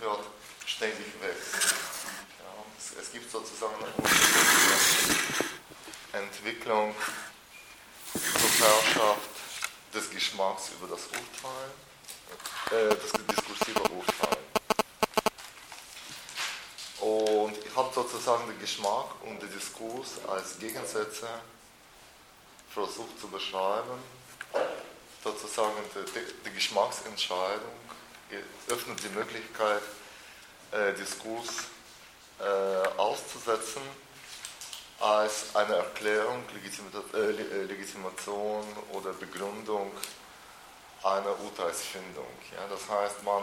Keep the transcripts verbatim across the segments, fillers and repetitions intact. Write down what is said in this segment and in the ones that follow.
wird ständig wechseln. Ja, es, es gibt sozusagen eine Entwicklung zur Herrschaft des Geschmacks über das Urteil, äh, das diskursive Urteil. Und ich habe sozusagen den Geschmack und den Diskurs als Gegensätze versucht zu beschreiben. Sozusagen die, die Geschmacksentscheidung öffnet die Möglichkeit, äh, Diskurs äh, auszusetzen als eine Erklärung, Legitimation oder Begründung einer Urteilsfindung. Ja, das heißt, man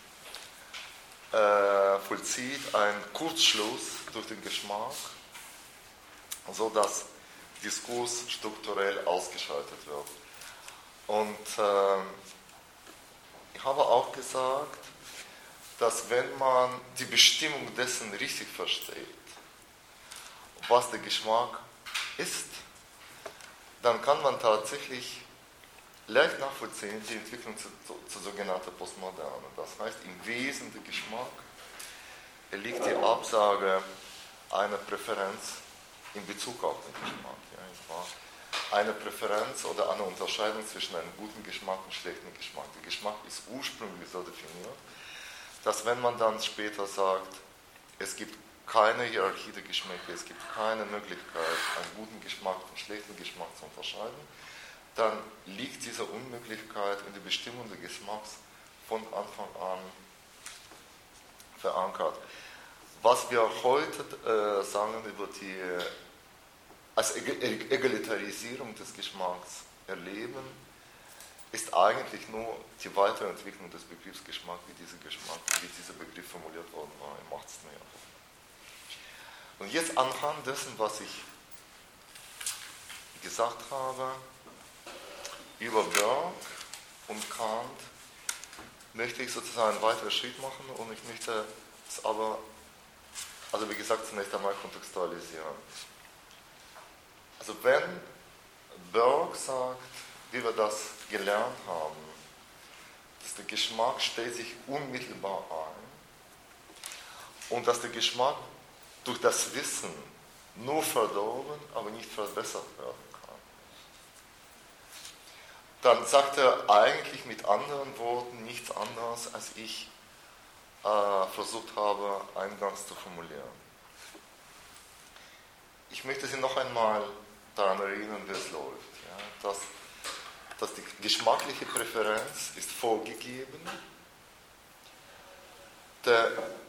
äh, vollzieht einen Kurzschluss durch den Geschmack, sodass Diskurs strukturell ausgeschaltet wird. Und äh, ich habe auch gesagt, dass wenn man die Bestimmung dessen richtig versteht, was der Geschmack ist, dann kann man tatsächlich leicht nachvollziehen die Entwicklung zu, zu, zu sogenannter Postmoderne. Das heißt, im Wesen der Geschmack liegt die Absage einer Präferenz in Bezug auf den Geschmack. Ja, eine Präferenz oder eine Unterscheidung zwischen einem guten Geschmack und schlechten Geschmack. Der Geschmack ist ursprünglich so definiert, dass wenn man dann später sagt, es gibt keine Hierarchie der Geschmäcker, es gibt keine Möglichkeit, einen guten Geschmack von schlechten Geschmack zu unterscheiden, dann liegt diese Unmöglichkeit in der Bestimmung des Geschmacks von Anfang an verankert. Was wir heute äh, sagen über die als Egalitarisierung des Geschmacks erleben, ist eigentlich nur die Weiterentwicklung des Begriffs Geschmack, wie dieser Geschmack, wie dieser Begriff formuliert worden war im achtzehnten Jahrhundert. Und jetzt anhand dessen, was ich gesagt habe über Burke und Kant, möchte ich sozusagen einen weiteren Schritt machen und ich möchte es aber, also wie gesagt, zunächst einmal kontextualisieren. Also wenn Burke sagt, wie wir das gelernt haben, dass der Geschmack stellt sich unmittelbar ein und dass der Geschmack durch das Wissen nur verdorben, aber nicht verbessert werden kann, dann sagt er eigentlich mit anderen Worten nichts anderes, als ich äh, versucht habe, eingangs zu formulieren. Ich möchte Sie noch einmal daran erinnern, wie es läuft. Ja, dass, dass die geschmackliche Präferenz ist vorgegeben, der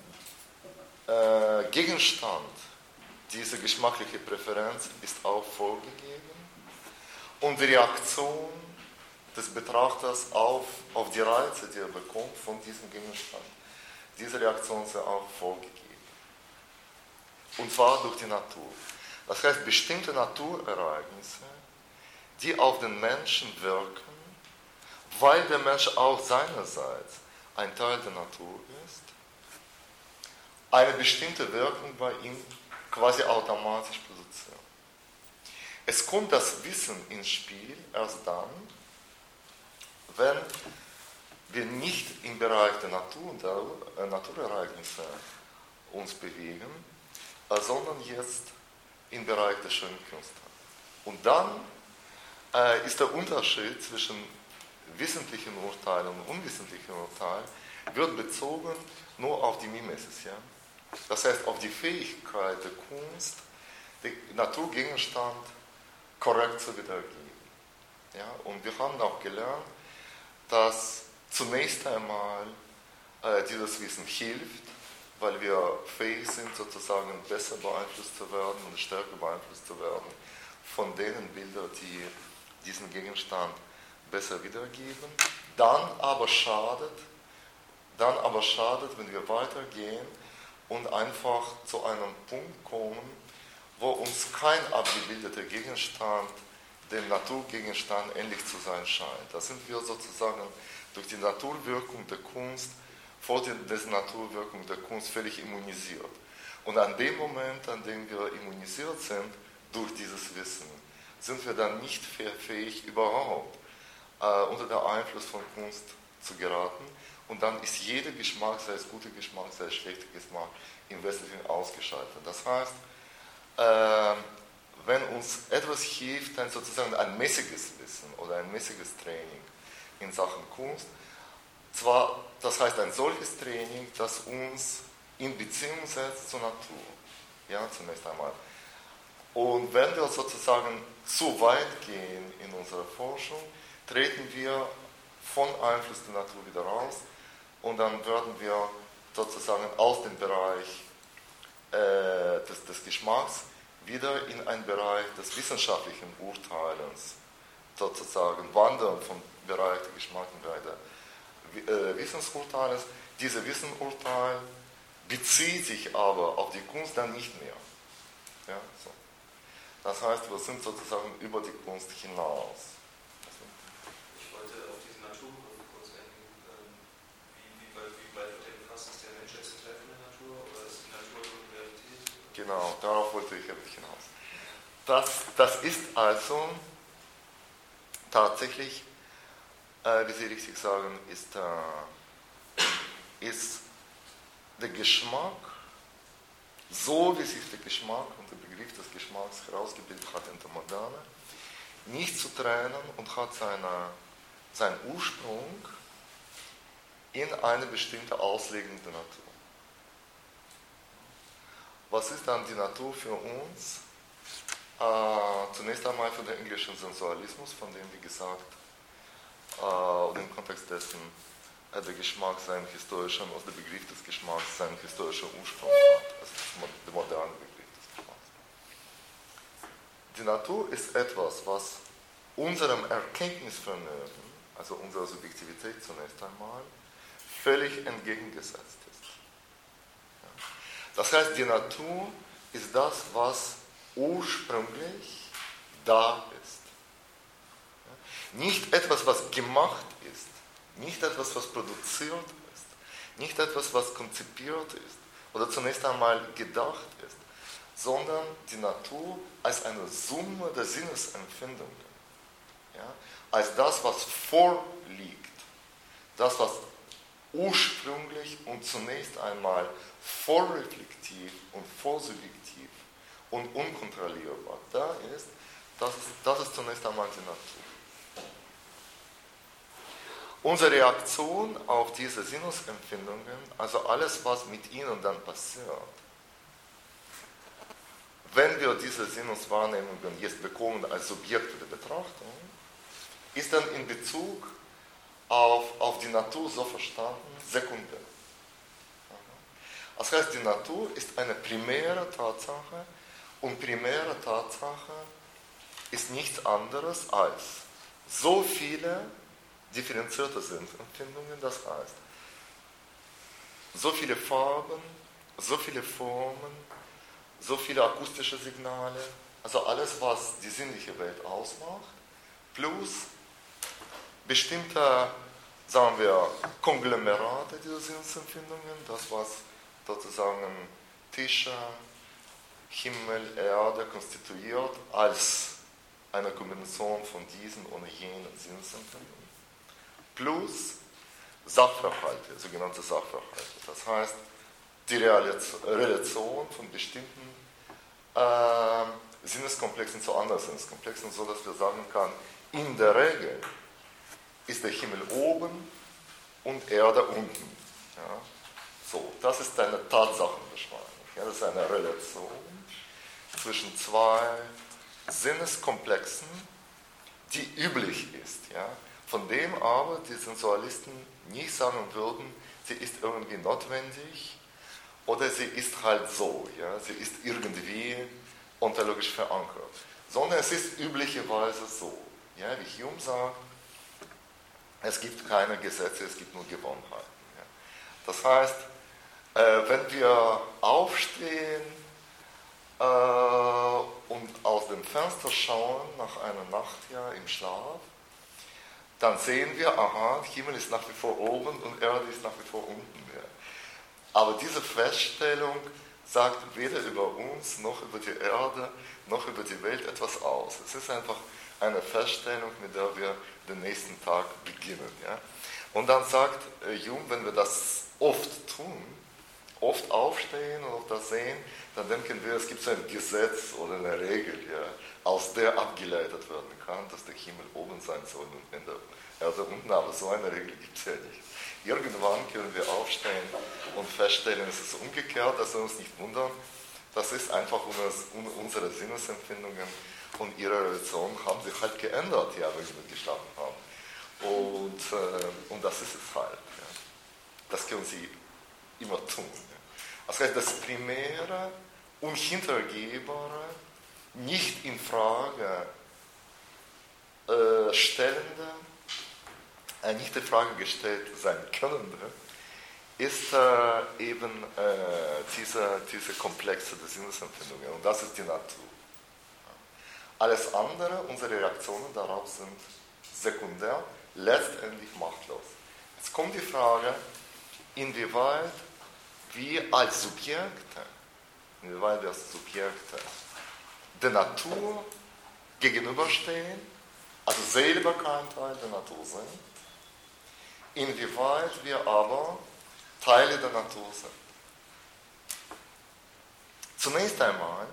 äh, Gegenstand dieser geschmacklichen Präferenz ist auch vorgegeben und die Reaktion des Betrachters auf, auf die Reize, die er bekommt von diesem Gegenstand, diese Reaktion ist auch vorgegeben. Und zwar durch die Natur. Das heißt, bestimmte Naturereignisse, die auf den Menschen wirken, weil der Mensch auch seinerseits ein Teil der Natur ist, eine bestimmte Wirkung bei ihm quasi automatisch produzieren. Es kommt das Wissen ins Spiel erst dann, wenn wir nicht im Bereich der Natur und der äh, Naturereignisse uns bewegen, äh, sondern jetzt im Bereich der schönen Künste. Und dann äh, ist der Unterschied zwischen wissentlichen Urteilen und unwissentlichen Urteilen wird bezogen nur auf die Mimesis. Ja? Das heißt, auf die Fähigkeit der Kunst, den Naturgegenstand korrekt zu wiedergeben. Ja? Und wir haben auch gelernt, dass zunächst einmal äh, dieses Wissen hilft, weil wir fähig sind, sozusagen besser beeinflusst zu werden und stärker beeinflusst zu werden von den Bildern, die diesen Gegenstand besser wiedergeben. Dann aber schadet, dann aber schadet, wenn wir weitergehen und einfach zu einem Punkt kommen, wo uns kein abgebildeter Gegenstand dem Naturgegenstand ähnlich zu sein scheint. Da sind wir sozusagen durch die Naturwirkung der Kunst vor der Naturwirkung der Kunst völlig immunisiert. Und an dem Moment, an dem wir immunisiert sind durch dieses Wissen, sind wir dann nicht fähig, überhaupt äh, unter dem Einfluss von Kunst zu geraten. Und dann ist jeder Geschmack, sei es guter Geschmack, sei es schlechter Geschmack, im Wesentlichen ausgeschaltet. Das heißt, äh, wenn uns etwas hilft, dann sozusagen ein mäßiges Wissen oder ein mäßiges Training in Sachen Kunst, zwar, das heißt ein solches Training, das uns in Beziehung setzt zur Natur, ja, zunächst einmal. Und wenn wir sozusagen zu weit gehen in unserer Forschung, treten wir von Einfluss der Natur wieder raus und dann werden wir sozusagen aus dem Bereich äh, des, des Geschmacks wieder in einen Bereich des wissenschaftlichen Urteilens sozusagen wandern, vom Bereich der Geschmack in Bereich der äh, Wissensurteils. Dieses Wissensurteil bezieht sich aber auf die Kunst dann nicht mehr. Ja, so. Das heißt, wir sind sozusagen über die Kunst hinaus. Ich wollte auf diese Naturkunde kurz eingehen. Wie, wie, weit, wie weit wird denn gefasst? Ist der Mensch jetzt ein Teil von der Natur oder ist die Natur eine Realität? Genau, darauf wollte ich jetzt hinaus. Das, das ist also tatsächlich, äh, wie Sie richtig sagen, ist, äh, ist der Geschmack, so wie sich der Geschmack und der Begriff des Geschmacks herausgebildet hat in der Moderne, nicht zu trennen und hat seine, seinen Ursprung in eine bestimmte Auslegung der Natur. Was ist dann die Natur für uns? Äh, zunächst einmal für den englischen Sensualismus, von dem, wie gesagt, äh, im Kontext dessen äh, der Geschmack seinen historischen, also der Begriff des Geschmacks seinen historischen Ursprung hat, also der moderne Begriff des Geschmacks. Die Natur ist etwas, was unserem Erkenntnisvermögen, also unserer Subjektivität zunächst einmal, völlig entgegengesetzt ist. Ja. Das heißt, die Natur ist das, was ursprünglich da ist. Ja. Nicht etwas, was gemacht ist, nicht etwas, was produziert ist, nicht etwas, was konzipiert ist oder zunächst einmal gedacht ist, sondern die Natur als eine Summe der Sinnesempfindungen. Ja, als das, was vorliegt, das, was ursprünglich und zunächst einmal vorreflektiv und vorsubjektiv und unkontrollierbar da ist, das ist, das ist zunächst einmal die Natur. Unsere Reaktion auf diese Sinnesempfindungen, also alles, was mit ihnen dann passiert, wenn wir diese Sinneswahrnehmungen jetzt bekommen als Subjekte der Betrachtung, ist dann in Bezug auf, auf die Natur so verstanden sekundär. Das heißt, die Natur ist eine primäre Tatsache und primäre Tatsache ist nichts anderes als so viele differenzierte Sinnesempfindungen, das heißt, so viele Farben, so viele Formen, so viele akustische Signale, also alles, was die sinnliche Welt ausmacht, plus bestimmte, sagen wir, Konglomerate dieser Sinnesempfindungen, das, was sozusagen Tische, Himmel, Erde konstituiert, als eine Kombination von diesen und jenen Sinnesempfindungen, plus Sachverhalte, sogenannte Sachverhalte. Das heißt, die Relation von bestimmten äh, Sinneskomplexen zu anderen Sinneskomplexen, sodass wir sagen können, in der Regel ist der Himmel oben und Erde unten. Ja? So, das ist eine Tatsachenbeschreibung. Ja? Das ist eine Relation zwischen zwei Sinneskomplexen, die üblich ist. Ja? Von dem aber die Sensualisten nicht sagen würden, sie ist irgendwie notwendig oder sie ist halt so. Ja? Sie ist irgendwie ontologisch verankert. Sondern es ist üblicherweise so. Ja? Wie Hume sagt, es gibt keine Gesetze, es gibt nur Gewohnheiten. Ja. Das heißt, äh, wenn wir aufstehen äh, und aus dem Fenster schauen nach einer Nacht ja, im Schlaf, dann sehen wir, aha, Himmel ist nach wie vor oben und Erde ist nach wie vor unten. Ja. Aber diese Feststellung sagt weder über uns noch über die Erde noch über die Welt etwas aus. Es ist einfach eine Feststellung, mit der wir den nächsten Tag beginnen. Ja? Und dann sagt Hume, wenn wir das oft tun, oft aufstehen und auf das sehen, dann denken wir, es gibt so ein Gesetz oder eine Regel, ja, aus der abgeleitet werden kann, dass der Himmel oben sein soll und in der Erde unten, aber so eine Regel gibt es ja nicht. Irgendwann können wir aufstehen und feststellen, es ist umgekehrt, dass wir uns nicht wundern. Das ist einfach unsere Sinnesempfindungen und ihre Relation haben sich halt geändert, ja, wenn wir geschaffen haben. Und, äh, und das ist es halt. Ja. Das können sie immer tun. Ja. Das heißt, das Primäre, Unhintergehbare, nicht in Frage äh, stellende, äh, nicht in Frage gestellt sein könnende, ist äh, eben äh, diese, diese Komplexe der Sinnesempfindungen. Und das ist die Natur. Alles andere, unsere Reaktionen darauf sind sekundär, letztendlich machtlos. Jetzt kommt die Frage, inwieweit wir als Subjekte, inwieweit wir als Subjekte der Natur gegenüberstehen, also selber kein Teil der Natur sind, inwieweit wir aber Teile der Natur sind. Zunächst einmal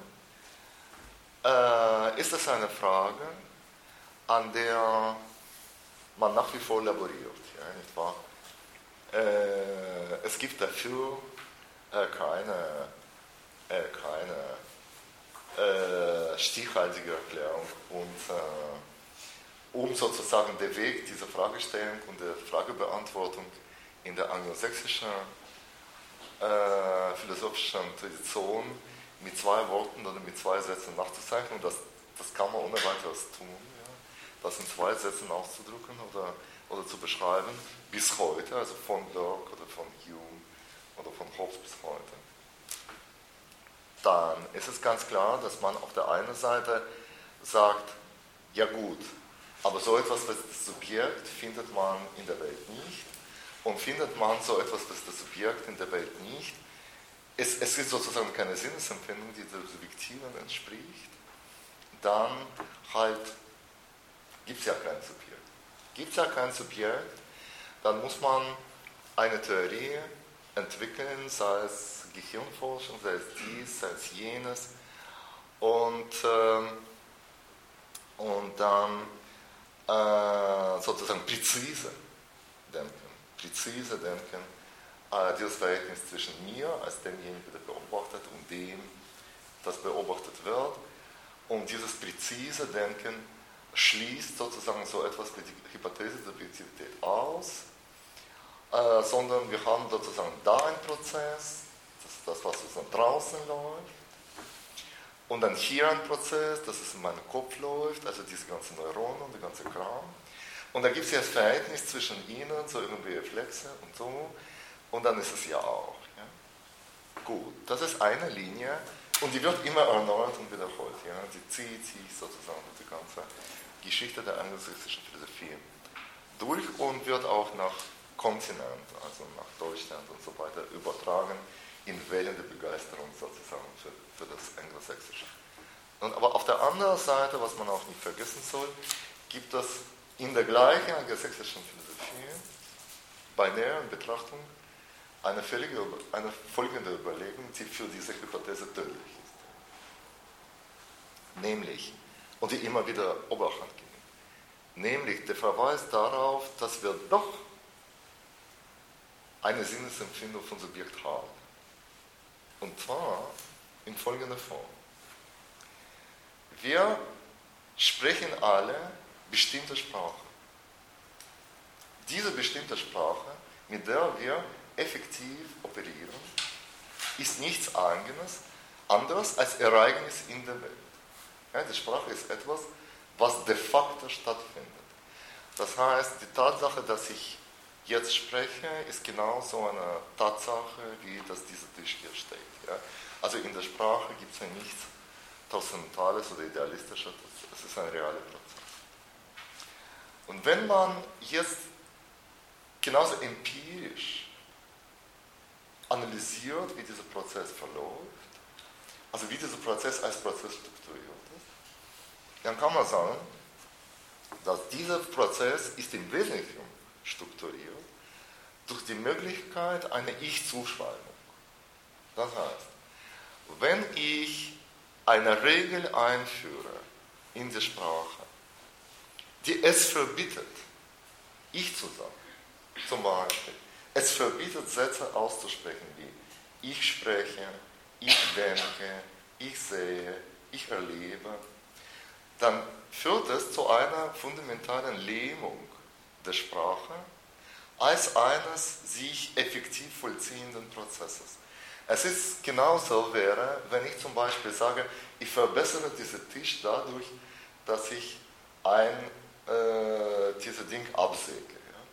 äh, ist es eine Frage, an der man nach wie vor laboriert, ja, nicht wahr? Äh, es gibt dafür äh, keine, äh, keine äh, stichhaltige Erklärung. Und äh, um sozusagen den Weg dieser Fragestellung und der Fragebeantwortung in der angelsächsischen äh, philosophischen Tradition mit zwei Worten oder mit zwei Sätzen nachzuzeichnen, das, das kann man ohne weiteres tun, ja, das in zwei Sätzen auszudrücken oder, oder zu beschreiben, bis heute, also von Locke oder von Hume oder von Hobbes bis heute. Dann ist es ganz klar, dass man auf der einen Seite sagt, ja gut, aber so etwas wie das Subjekt findet man in der Welt nicht. Und findet man so etwas, was das Subjekt in der Welt nicht, es, es ist sozusagen keine Sinnesempfindung, die der Subjektiven entspricht, dann halt gibt es ja kein Subjekt. Gibt es ja kein Subjekt, dann muss man eine Theorie entwickeln, sei es Gehirnforschung, sei es dies, sei es jenes, und, ähm, und dann äh, sozusagen präzise denken. Präzise denken, äh, dieses Verhältnis zwischen mir als demjenigen, der beobachtet, und dem, das beobachtet wird. Und dieses präzise Denken schließt sozusagen so etwas wie die Hypothese der Objektivität aus, äh, sondern wir haben sozusagen da einen Prozess, das ist das, was sozusagen draußen läuft, und dann hier ein Prozess, das ist in meinem Kopf läuft, also diese ganzen Neuronen und der ganze Kram. Und dann gibt es ja das Verhältnis zwischen ihnen, so irgendwie Reflexe und so, und dann ist es ja auch. Ja? Gut, das ist eine Linie, und die wird immer erneuert und wiederholt. Ja? Die zieht sich sozusagen durch die ganze Geschichte der angelsächsischen Philosophie durch und wird auch nach Kontinent, also nach Deutschland und so weiter, übertragen in Wellen der Begeisterung sozusagen für, für das Angelsächsische. Und aber auf der anderen Seite, was man auch nicht vergessen soll, gibt es in der gleichen angelsächsischen Philosophie bei näheren Betrachtung eine, völlige, eine folgende Überlegung, die für diese Hypothese tödlich ist. Nämlich, und die immer wieder Oberhand gewinnt, nämlich der Verweis darauf, dass wir doch eine Sinnesempfindung von Subjekt haben. Und zwar in folgender Form. Wir sprechen alle bestimmte Sprache. Diese bestimmte Sprache, mit der wir effektiv operieren, ist nichts anderes, anderes als Ereignis in der Welt. Ja, die Sprache ist etwas, was de facto stattfindet. Das heißt, die Tatsache, dass ich jetzt spreche, ist genauso eine Tatsache, wie dass dieser Tisch hier steht. Ja? Also in der Sprache gibt es ja nichts Transzendentales oder Idealistisches, es ist ein realer Prozess. Und wenn man jetzt genauso empirisch analysiert, wie dieser Prozess verläuft, also wie dieser Prozess als Prozess strukturiert ist, dann kann man sagen, dass dieser Prozess ist im Wesentlichen strukturiert durch die Möglichkeit einer Ich-Zuschreibung. Das heißt, wenn ich eine Regel einführe in die Sprache, die es verbietet, ich zu sagen, zum Beispiel, es verbietet Sätze auszusprechen wie ich spreche, ich denke, ich sehe, ich erlebe, dann führt es zu einer fundamentalen Lähmung der Sprache als eines sich effektiv vollziehenden Prozesses. Es ist genauso wäre, wenn ich zum Beispiel sage, ich verbessere diesen Tisch dadurch, dass ich ein äh, dieses Ding absäge.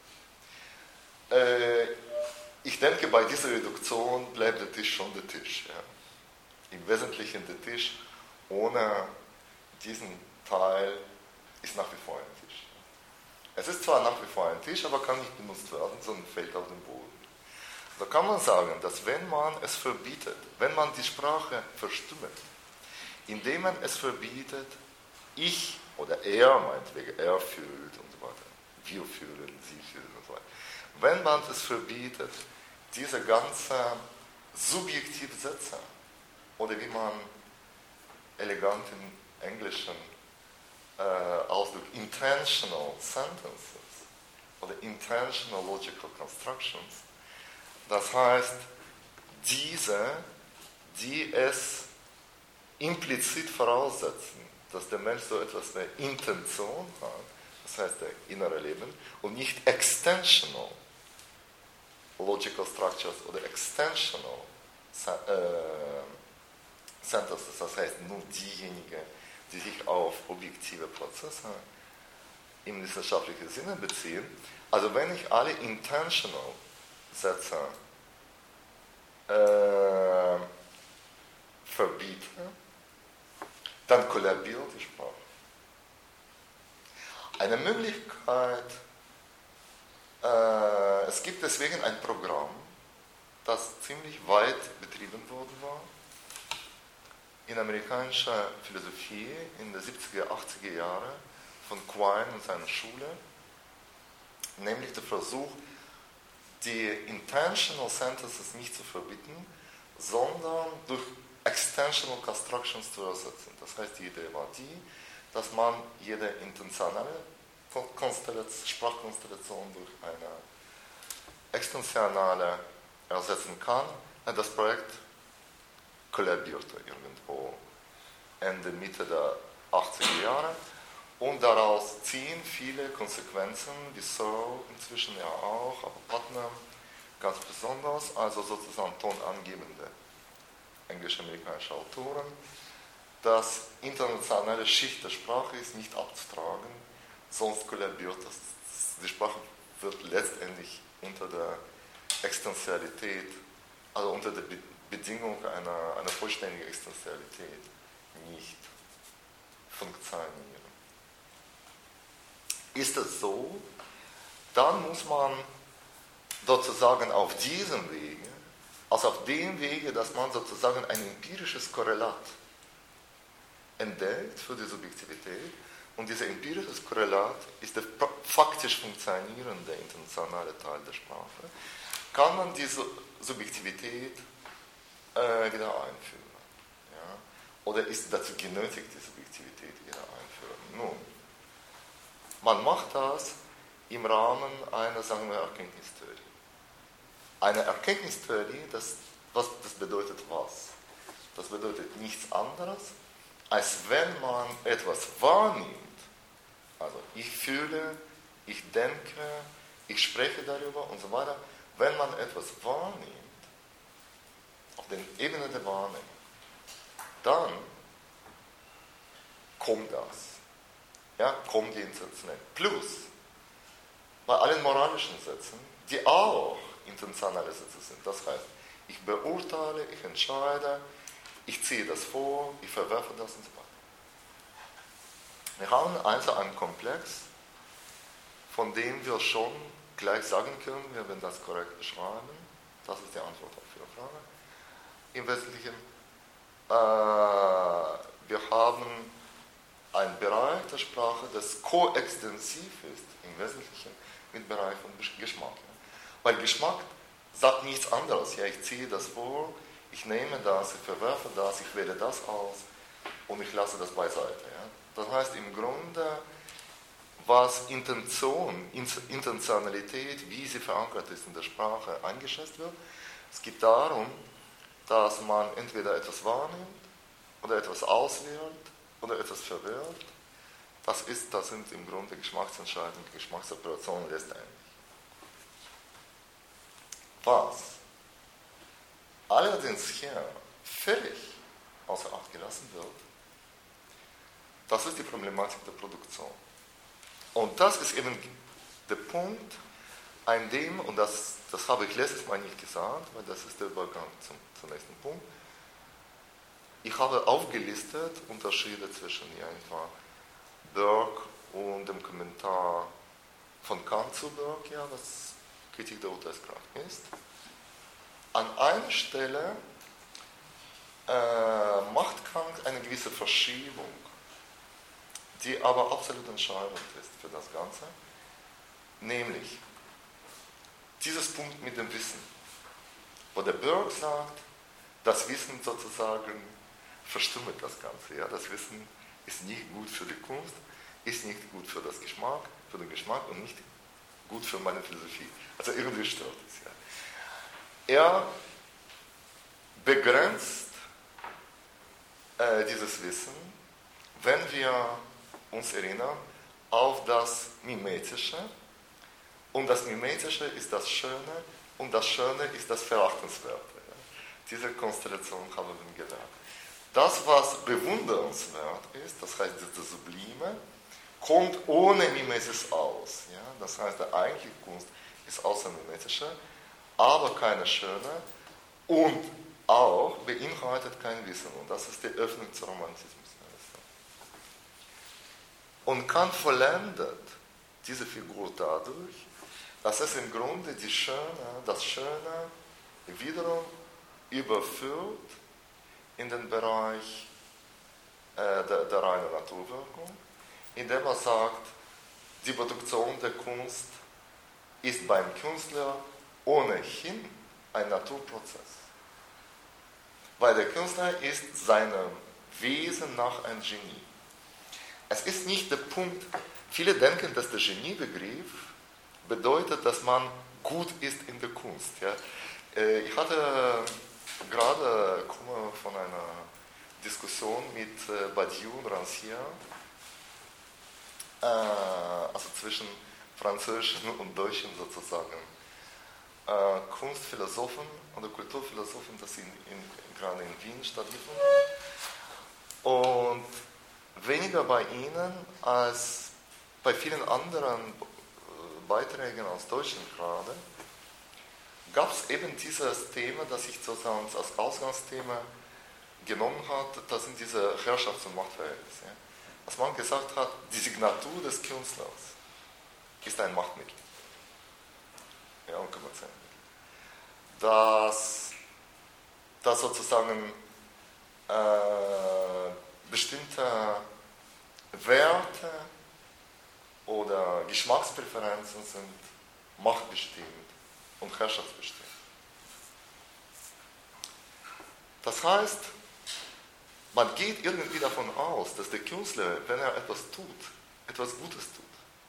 Ja. Äh, ich denke, bei dieser Reduktion bleibt der Tisch schon der Tisch. Ja. Im Wesentlichen der Tisch ohne diesen Teil ist nach wie vor ein Tisch. Es ist zwar nach wie vor ein Tisch, aber kann nicht benutzt werden, sondern fällt auf den Boden. Da kann man sagen, dass wenn man es verbietet, wenn man die Sprache verstümmt, indem man es verbietet, ich oder er, meinetwegen, er fühlt und so weiter, wir fühlen, sie fühlen und so weiter. Wenn man es verbietet, diese ganzen subjektiven Sätze, oder wie man elegant im Englischen äh, ausdrückt, intentional sentences oder intentional logical constructions, das heißt, diese, die es implizit voraussetzen, dass der Mensch so etwas wie Intention hat, das heißt der innere Leben, und nicht extensional logical structures oder extensional äh, sentences, das heißt nur diejenigen, die sich auf objektive Prozesse im wissenschaftlichen Sinne beziehen. Also wenn ich alle intentional Sätze äh, verbiete, dann kollabiert die Sprache. Eine Möglichkeit, äh, es gibt deswegen ein Programm, das ziemlich weit betrieben worden war, in amerikanischer Philosophie in den siebziger, achtziger Jahren von Quine und seiner Schule, nämlich der Versuch, die intentional sentences nicht zu verbieten, sondern durch extensional constructions zu ersetzen. Das heißt, die Idee war die, dass man jede intentionale Sprachkonstellation durch eine extensionale ersetzen kann. Und das Projekt kollabierte irgendwo Ende, Mitte der achtziger Jahre. Und daraus ziehen viele Konsequenzen, wie Searle inzwischen ja auch, aber Putnam ganz besonders, also sozusagen tonangebende englisch-amerikanische Autoren, dass internationale Schicht der Sprache ist nicht abzutragen, sonst kollabiert das. Die Sprache wird letztendlich unter der Extensialität, also unter der Bedingung einer, einer vollständigen Extensialität nicht funktionieren. Ist das so, dann muss man sozusagen auf diesem Wege, also auf dem Wege, dass man sozusagen ein empirisches Korrelat entdeckt für die Subjektivität, und dieser empirische Korrelat ist der faktisch funktionierende internationale Teil der Sprache, kann man diese Subjektivität äh, wieder einführen. Ja? Oder ist dazu genötigt, die Subjektivität wieder einführen? Nun, man macht das im Rahmen einer, sagen wir, Erkenntnistheorie. Eine Erkenntnistheorie, das, was, das bedeutet was? Das bedeutet nichts anderes, als wenn man etwas wahrnimmt, also ich fühle, ich denke, ich spreche darüber und so weiter, wenn man etwas wahrnimmt, auf der Ebene der Wahrnehmung, dann kommt das. Ja, kommt die Intentionalität. Plus, bei allen moralischen Sätzen, die auch intentionale Sätze sind. Das heißt, ich beurteile, ich entscheide, ich ziehe das vor, ich verwerfe das und so weiter. Wir haben also einen Komplex, von dem wir schon gleich sagen können, wir werden das korrekt beschreiben. Das ist die Antwort auf Ihre Frage. Im Wesentlichen, äh, wir haben einen Bereich der Sprache, das koextensiv ist, im Wesentlichen mit Bereich von Geschmack. Weil Geschmack sagt nichts anderes. Ja, ich ziehe das vor, ich nehme das, ich verwerfe das, ich wähle das aus und ich lasse das beiseite. Ja. Das heißt im Grunde, was Intention, Intentionalität, wie sie verankert ist in der Sprache, eingeschätzt wird. Es geht darum, dass man entweder etwas wahrnimmt oder etwas auswählt oder etwas verwirrt. Das, ist, das sind im Grunde Geschmacksentscheidungen, Geschmacksoperationen letztendlich. Was allerdings hier völlig außer Acht gelassen wird, das ist die Problematik der Produktion. Und das ist eben der Punkt, an dem, und das, das habe ich letztes Mal nicht gesagt, weil das ist der Übergang zum, zum nächsten Punkt, ich habe aufgelistet Unterschiede zwischen einfach Burke und dem Kommentar von Kant zu Burke, ja, was Kritik der Urteilskraft ist. An einer Stelle äh, macht Kant eine gewisse Verschiebung, die aber absolut entscheidend ist für das Ganze, nämlich dieses Punkt mit dem Wissen, wo der Burke sagt, das Wissen sozusagen verstümmelt das Ganze. Ja? Das Wissen ist nicht gut für die Kunst, ist nicht gut für das Geschmack, für den Geschmack und nicht gut für meine Philosophie. Also irgendwie stört es. Ja. Er begrenzt äh, dieses Wissen, wenn wir uns erinnern, auf das Mimetische. Und das Mimetische ist das Schöne und das Schöne ist das Verachtenswerte. Ja. Diese Konstellation haben wir gelernt. Das, was bewundernswert ist, das heißt das Sublime, kommt ohne Mimesis aus. Ja. Das heißt, die eigentliche Kunst ist außermimetische, aber keine schöne und auch beinhaltet kein Wissen. Und das ist die Öffnung zum Romantismus. Und Kant vollendet diese Figur dadurch, dass es im Grunde die Schöne, das Schöne wiederum überführt in den Bereich äh, der, der reinen Naturwirkung, indem er sagt, die Produktion der Kunst ist beim Künstler ohnehin ein Naturprozess. Weil der Künstler ist seinem Wesen nach ein Genie. Es ist nicht der Punkt, viele denken, dass der Geniebegriff bedeutet, dass man gut ist in der Kunst. Ja. Ich hatte gerade komme von einer Diskussion mit Badiou und Rancière, also zwischen französischen und deutschen sozusagen Kunstphilosophen oder Kulturphilosophen, das in, in, gerade in Wien stattgefunden hat. Und weniger bei Ihnen als bei vielen anderen Beiträgen aus Deutschland gerade, gab es eben dieses Thema, das ich sozusagen als Ausgangsthema genommen habe, das sind diese Herrschafts- und Machtverhältnisse. Dass man gesagt hat, die Signatur des Künstlers ist ein Machtmittel. Ja, und kommerziell. Dass, dass sozusagen äh, bestimmte Werte oder Geschmackspräferenzen sind machtbestimmt und herrschaftsbestimmt. Das heißt, man geht irgendwie davon aus, dass der Künstler, wenn er etwas tut, etwas Gutes tut.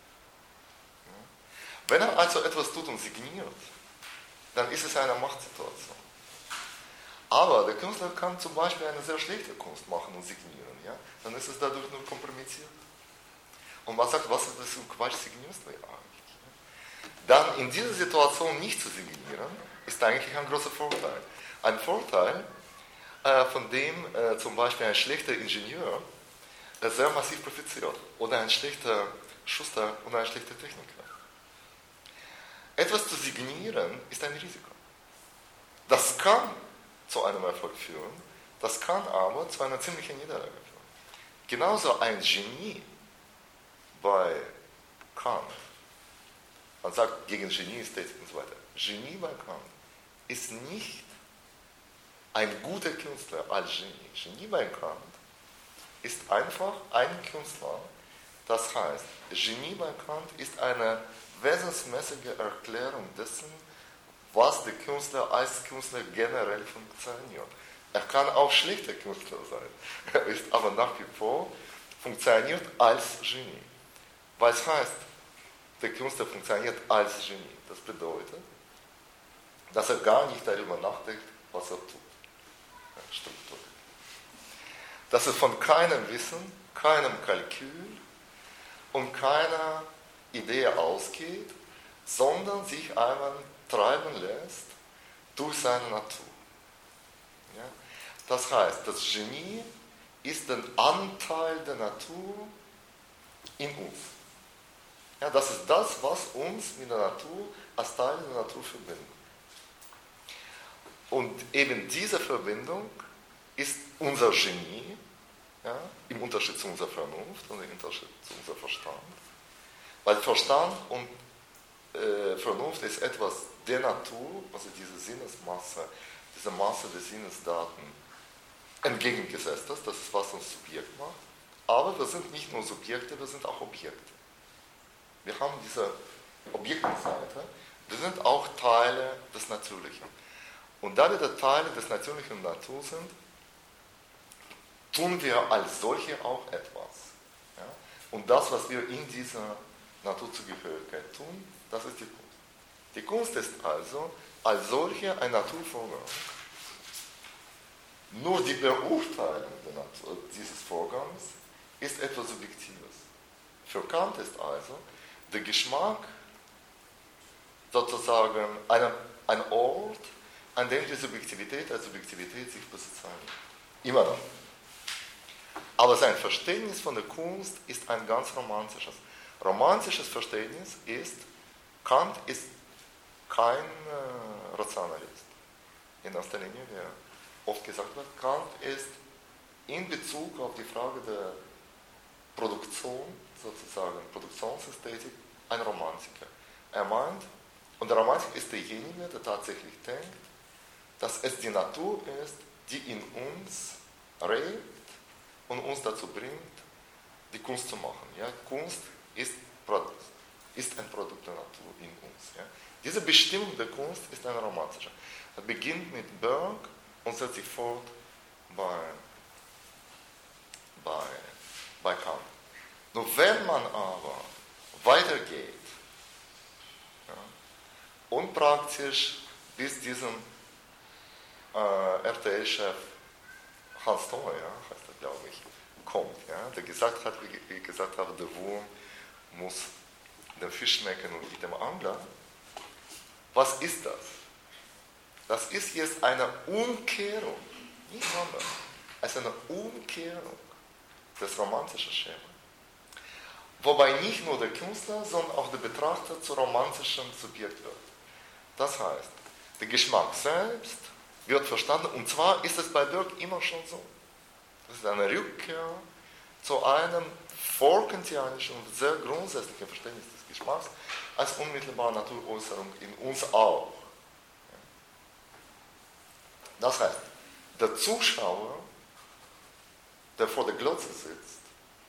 Wenn er also etwas tut und signiert, dann ist es eine Machtsituation. Aber der Künstler kann zum Beispiel eine sehr schlechte Kunst machen und signieren. Ja? Dann ist es dadurch nur kompromittiert. Und man sagt, was ist das für ein Quatsch, signierst du eigentlich? Dann in dieser Situation nicht zu signieren, ist eigentlich ein großer Vorteil. Ein Vorteil, äh, von dem äh, zum Beispiel ein schlechter Ingenieur äh, sehr massiv profitiert. Oder ein schlechter Schuster oder ein schlechter Techniker. Etwas zu signieren ist ein Risiko. Das kann zu einem Erfolg führen, das kann aber zu einer ziemlichen Niederlage führen. Genauso ein Genie bei Kant, man sagt, gegen Genie ist tätig und so weiter. Genie bei Kant ist nicht ein guter Künstler als Genie. Genie bei Kant ist einfach ein Künstler, das heißt, Genie bei Kant ist eine wesensmäßige Erklärung dessen, was der Künstler als Künstler generell funktioniert. Er kann auch schlechter Künstler sein, er ist aber nach wie vor funktioniert als Genie. Was heißt, der Künstler funktioniert als Genie? Das bedeutet, dass er gar nicht darüber nachdenkt, was er tut. Struktur. Dass er von keinem Wissen, keinem Kalkül und keiner Idee ausgeht, sondern sich einmal treiben lässt durch seine Natur. Ja? Das heißt, das Genie ist ein Anteil der Natur in uns. Ja, das ist das, was uns mit der Natur als Teil der Natur verbindet. Und eben diese Verbindung ist unser Genie, ja, im Unterschied zu unserer Vernunft und im Unterschied zu unserem Verstand. Weil Verstand und äh, Vernunft ist etwas der Natur, also diese Sinnesmasse, diese Masse der Sinnesdaten entgegengesetzt ist, das ist, was uns Subjekt macht. Aber wir sind nicht nur Subjekte, wir sind auch Objekte. Wir haben diese Objektenseite, wir sind auch Teile des Natürlichen. Und da wir Teile des natürlichen Natur sind, tun wir als solche auch etwas. Ja? Und das, was wir in dieser Naturzugehörigkeit tun, das ist die Kunst. Die Kunst ist also als solche ein Naturvorgang. Nur die Beurteilung der Natur, dieses Vorgangs ist etwas Subjektives. Für Kant ist also der Geschmack sozusagen eine, ein Ort, an dem die Subjektivität als Subjektivität sich positioniert. Immer noch. Aber sein Verständnis von der Kunst ist ein ganz romantisches. Romantisches Verständnis ist, Kant ist kein äh, Rationalist. In erster Linie, wie oft gesagt wird, Kant ist in Bezug auf die Frage der Produktion, sozusagen Produktionsästhetik, ein Romantiker. Er meint, und der Romantiker ist derjenige, der tatsächlich denkt, dass es die Natur ist, die in uns regt und uns dazu bringt, die Kunst zu machen. Ja? Kunst ist, ist ein Produkt der Natur in uns. Ja? Diese Bestimmung der Kunst ist eine romantische. Er beginnt mit Burke und setzt sich fort bei, bei, bei Kant. Nur wenn man aber weitergeht, ja, und praktisch bis diesem äh, R T L-Chef Hans Thoma, ja, heißt er, glaube ich, kommt, ja, der gesagt hat, wie ich gesagt habe, der Wurm muss den Fisch schmecken und nicht dem Angler. Was ist das? Das ist jetzt eine Umkehrung, nicht anders, als eine Umkehrung des romantischen Schemas. Wobei nicht nur der Künstler, sondern auch der Betrachter zu romantischem Subjekt wird. Das heißt, der Geschmack selbst wird verstanden, und zwar ist es bei Burke immer schon so. Das ist eine Rückkehr zu einem vorkantianischen und sehr grundsätzlichen Verständnis des Geschmacks als unmittelbare Naturäußerung in uns auch. Das heißt, der Zuschauer, der vor der Glotze sitzt,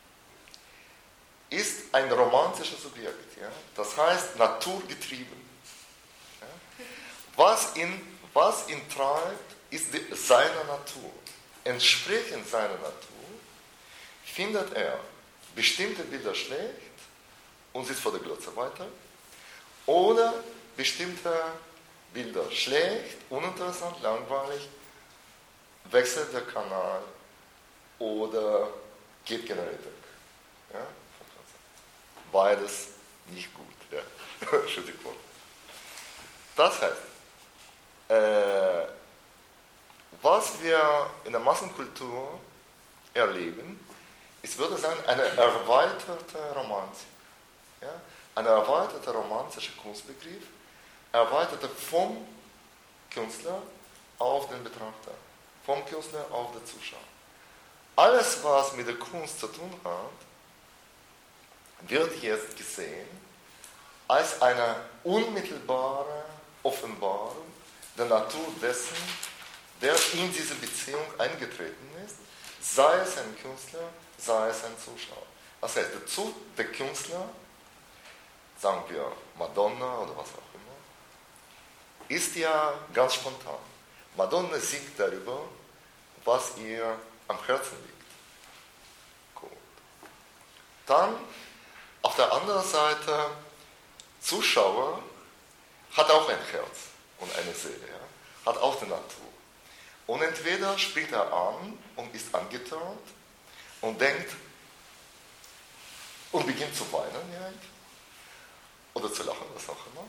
ist ein romantisches Subjekt. Ja? Das heißt, naturgetrieben. Ja? Was, ihn, was ihn treibt, ist die, seine Natur. Entsprechend seiner Natur findet er bestimmte Bilder schlecht und sitzt vor der Glotze weiter. Oder bestimmte Bilder schlecht, uninteressant, langweilig, wechselt der Kanal oder geht generell weg. Ja? Beides nicht gut. Ja. Das heißt, äh, was wir in der Massenkultur erleben, es würde sein eine erweiterte Romantik. Ja? Ein erweiterter romantischer Kunstbegriff, erweiterte vom Künstler auf den Betrachter, vom Künstler auf den Zuschauer. Alles, was mit der Kunst zu tun hat, wird jetzt gesehen als eine unmittelbare Offenbarung der Natur dessen, der in diese Beziehung eingetreten ist, sei es ein Künstler, sei es ein Zuschauer. Das heißt, der, Zu- der Künstler, sagen wir Madonna oder was auch immer, ist ja ganz spontan. Madonna singt darüber, was ihr am Herzen liegt. Gut. Dann auf der anderen Seite, Zuschauer hat auch ein Herz und eine Seele, ja? Hat auch die Natur. Und entweder springt er an und ist angetörnt und denkt und beginnt zu weinen, ja, oder zu lachen, was auch immer.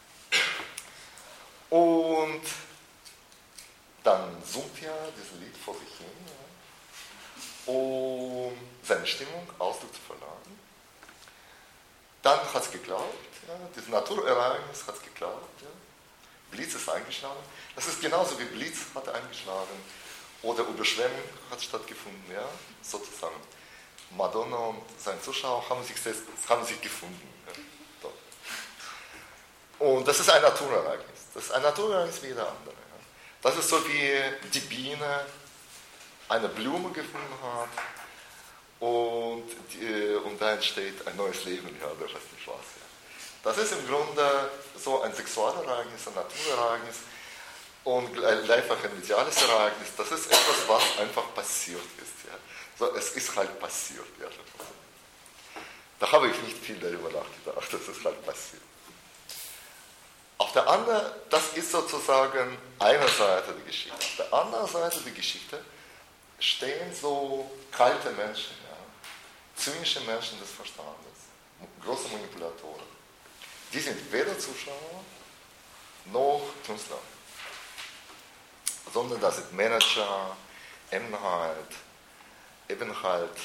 Und dann summt er dieses Lied vor sich hin, ja, um seine Stimmung Ausdruck zu verleihen. Dann hat es geklappt, ja, das Naturereignis hat es geklappt. Ja. Blitz ist eingeschlagen. Das ist genauso wie Blitz hat eingeschlagen oder Überschwemmung hat stattgefunden, ja, sozusagen. Madonna und sein Zuschauer haben sich, selbst, haben sich gefunden. Ja. Und das ist ein Naturereignis. Das ist ein Naturereignis wie jeder andere. Ja. Das ist so wie die Biene eine Blume gefunden hat und, die, und da entsteht ein neues Leben, ja, oder was nicht was. Ja. Das ist im Grunde so ein Sexualereignis, ein Naturereignis und einfach ein mediales Ereignis. Das ist etwas, was einfach passiert ist. Ja. So, es ist halt passiert. Ja. Da habe ich nicht viel darüber nachgedacht, das ist halt passiert. Auf der anderen, das ist sozusagen eine Seite der Geschichte. Auf der anderen Seite der Geschichte stehen so kalte Menschen, ja, zynische Menschen des Verstandes, große Manipulatoren. Die sind weder Zuschauer noch Künstler, sondern das sind Manager, eben halt, eben halt,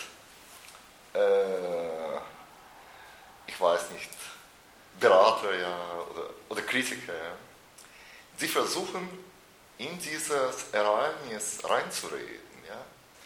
äh, ich weiß nicht, Berater, ja, oder, oder Kritiker. Ja. Sie versuchen, in dieses Ereignis reinzureden. Ja.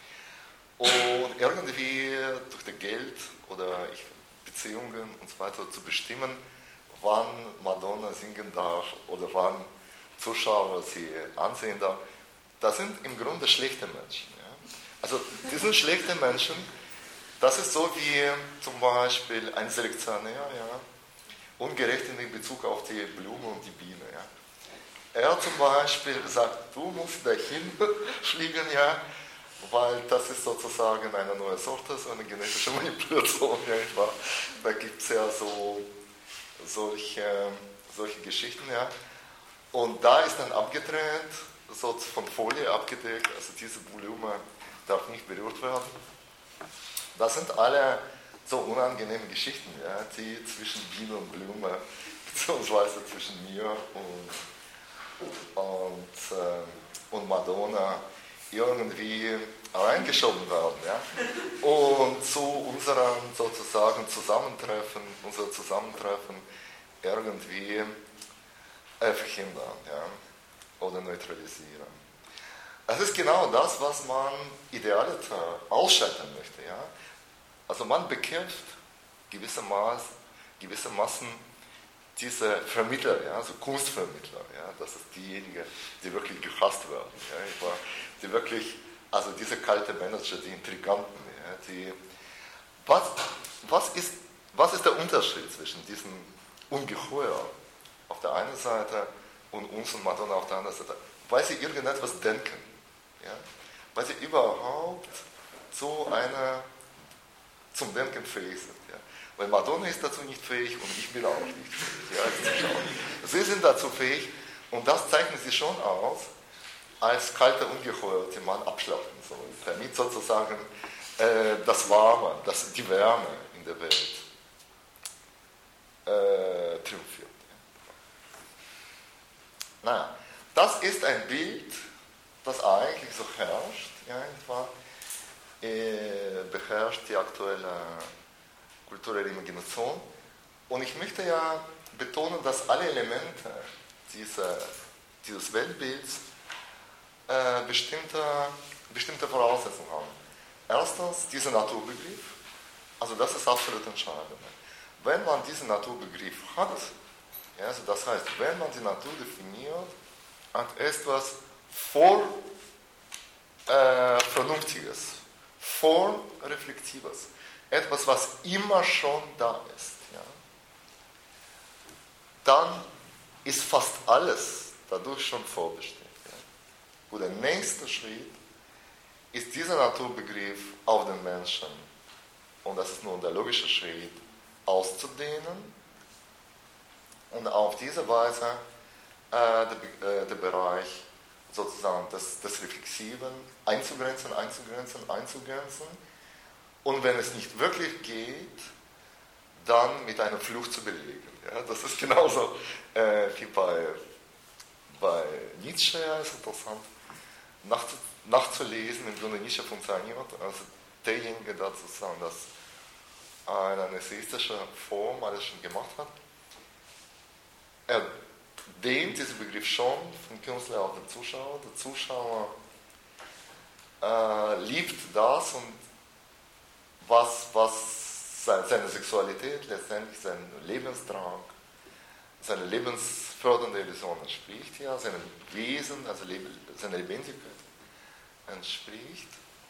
Und irgendwie durch das Geld oder Beziehungen und so weiter zu bestimmen, wann Madonna singen darf oder wann Zuschauer sie ansehen darf. Das sind im Grunde schlechte Menschen. Ja. Also diese schlechten Menschen, das ist so wie zum Beispiel ein Selektionär, ja, ungerecht in Bezug auf die Blume und die Biene. Ja. Er zum Beispiel sagt, du musst dahin fliegen, ja, weil das ist sozusagen eine neue Sorte, so eine genetische Manipulation. Ja, da gibt es ja so solche, solche Geschichten. Ja. Und da ist dann abgetrennt, so von Folie abgedeckt, also diese Blume darf nicht berührt werden. Das sind alle so unangenehme Geschichten, ja, die zwischen Biene und Blume, beziehungsweise zwischen mir und, und, äh, und Madonna irgendwie reingeschoben werden. Ja, und zu unserem sozusagen Zusammentreffen, unser Zusammentreffen irgendwie äh, verhindern, ja, oder neutralisieren. Das ist genau das, was man idealiter ausschalten möchte. Ja. Also man bekämpft gewissermaßen, gewissermaßen diese Vermittler, ja, also Kunstvermittler. Ja, das ist diejenigen, die wirklich gehasst werden. Ja, die wirklich, also diese kalten Manager, die Intriganten. Ja, die, was, was, ist, was ist der Unterschied zwischen diesem Ungeheuer auf der einen Seite und uns und Madonna auf der anderen Seite? Weil sie irgendetwas denken. Ja, weil sie überhaupt so eine zum Denken fähig sind. Ja. Weil Madonna ist dazu nicht fähig und ich bin auch nicht fähig. Ja, sie sind dazu fähig und das zeichnen sie schon aus, als kalte Ungeheuer, die man abschlachten soll, damit sozusagen äh, das Warme, das, die Wärme in der Welt äh, triumphiert. Ja. Naja, das ist ein Bild, das eigentlich so herrscht, ja, etwa, beherrscht die aktuelle kulturelle Imagination. Und ich möchte ja betonen, dass alle Elemente dieser, dieses Weltbilds äh, bestimmte, bestimmte Voraussetzungen haben. Erstens, dieser Naturbegriff, also das ist absolut entscheidend. Wenn man diesen Naturbegriff hat, ja, also das heißt, wenn man die Natur definiert, hat etwas vor äh, Vernünftiges, Vorreflektives, etwas, was immer schon da ist, ja, dann ist fast alles dadurch schon vorbestimmt. Ja. Und der nächste Schritt ist dieser Naturbegriff auf den Menschen, und das ist nun der logische Schritt, auszudehnen und auf diese Weise äh, der, äh, der Bereich sozusagen des, des Reflexiven einzugrenzen, einzugrenzen, einzugrenzen und wenn es nicht wirklich geht, dann mit einer Flucht zu belegen. Ja, das ist genauso äh, wie bei, bei Nietzsche, ja, ist interessant nachzu, nachzulesen, im Grunde Nietzsche funktioniert, also derjenige, der sozusagen das in einer essayistischen Form alles schon gemacht hat. Er dehnt diesen Begriff schon vom Künstler auf den Zuschauer. Der Zuschauer äh, liebt das und was, was seine Sexualität, letztendlich sein Lebensdrang, seine lebensfördernde Illusion entspricht, ja, seinem Wesen, also seiner Lebendigkeit entspricht.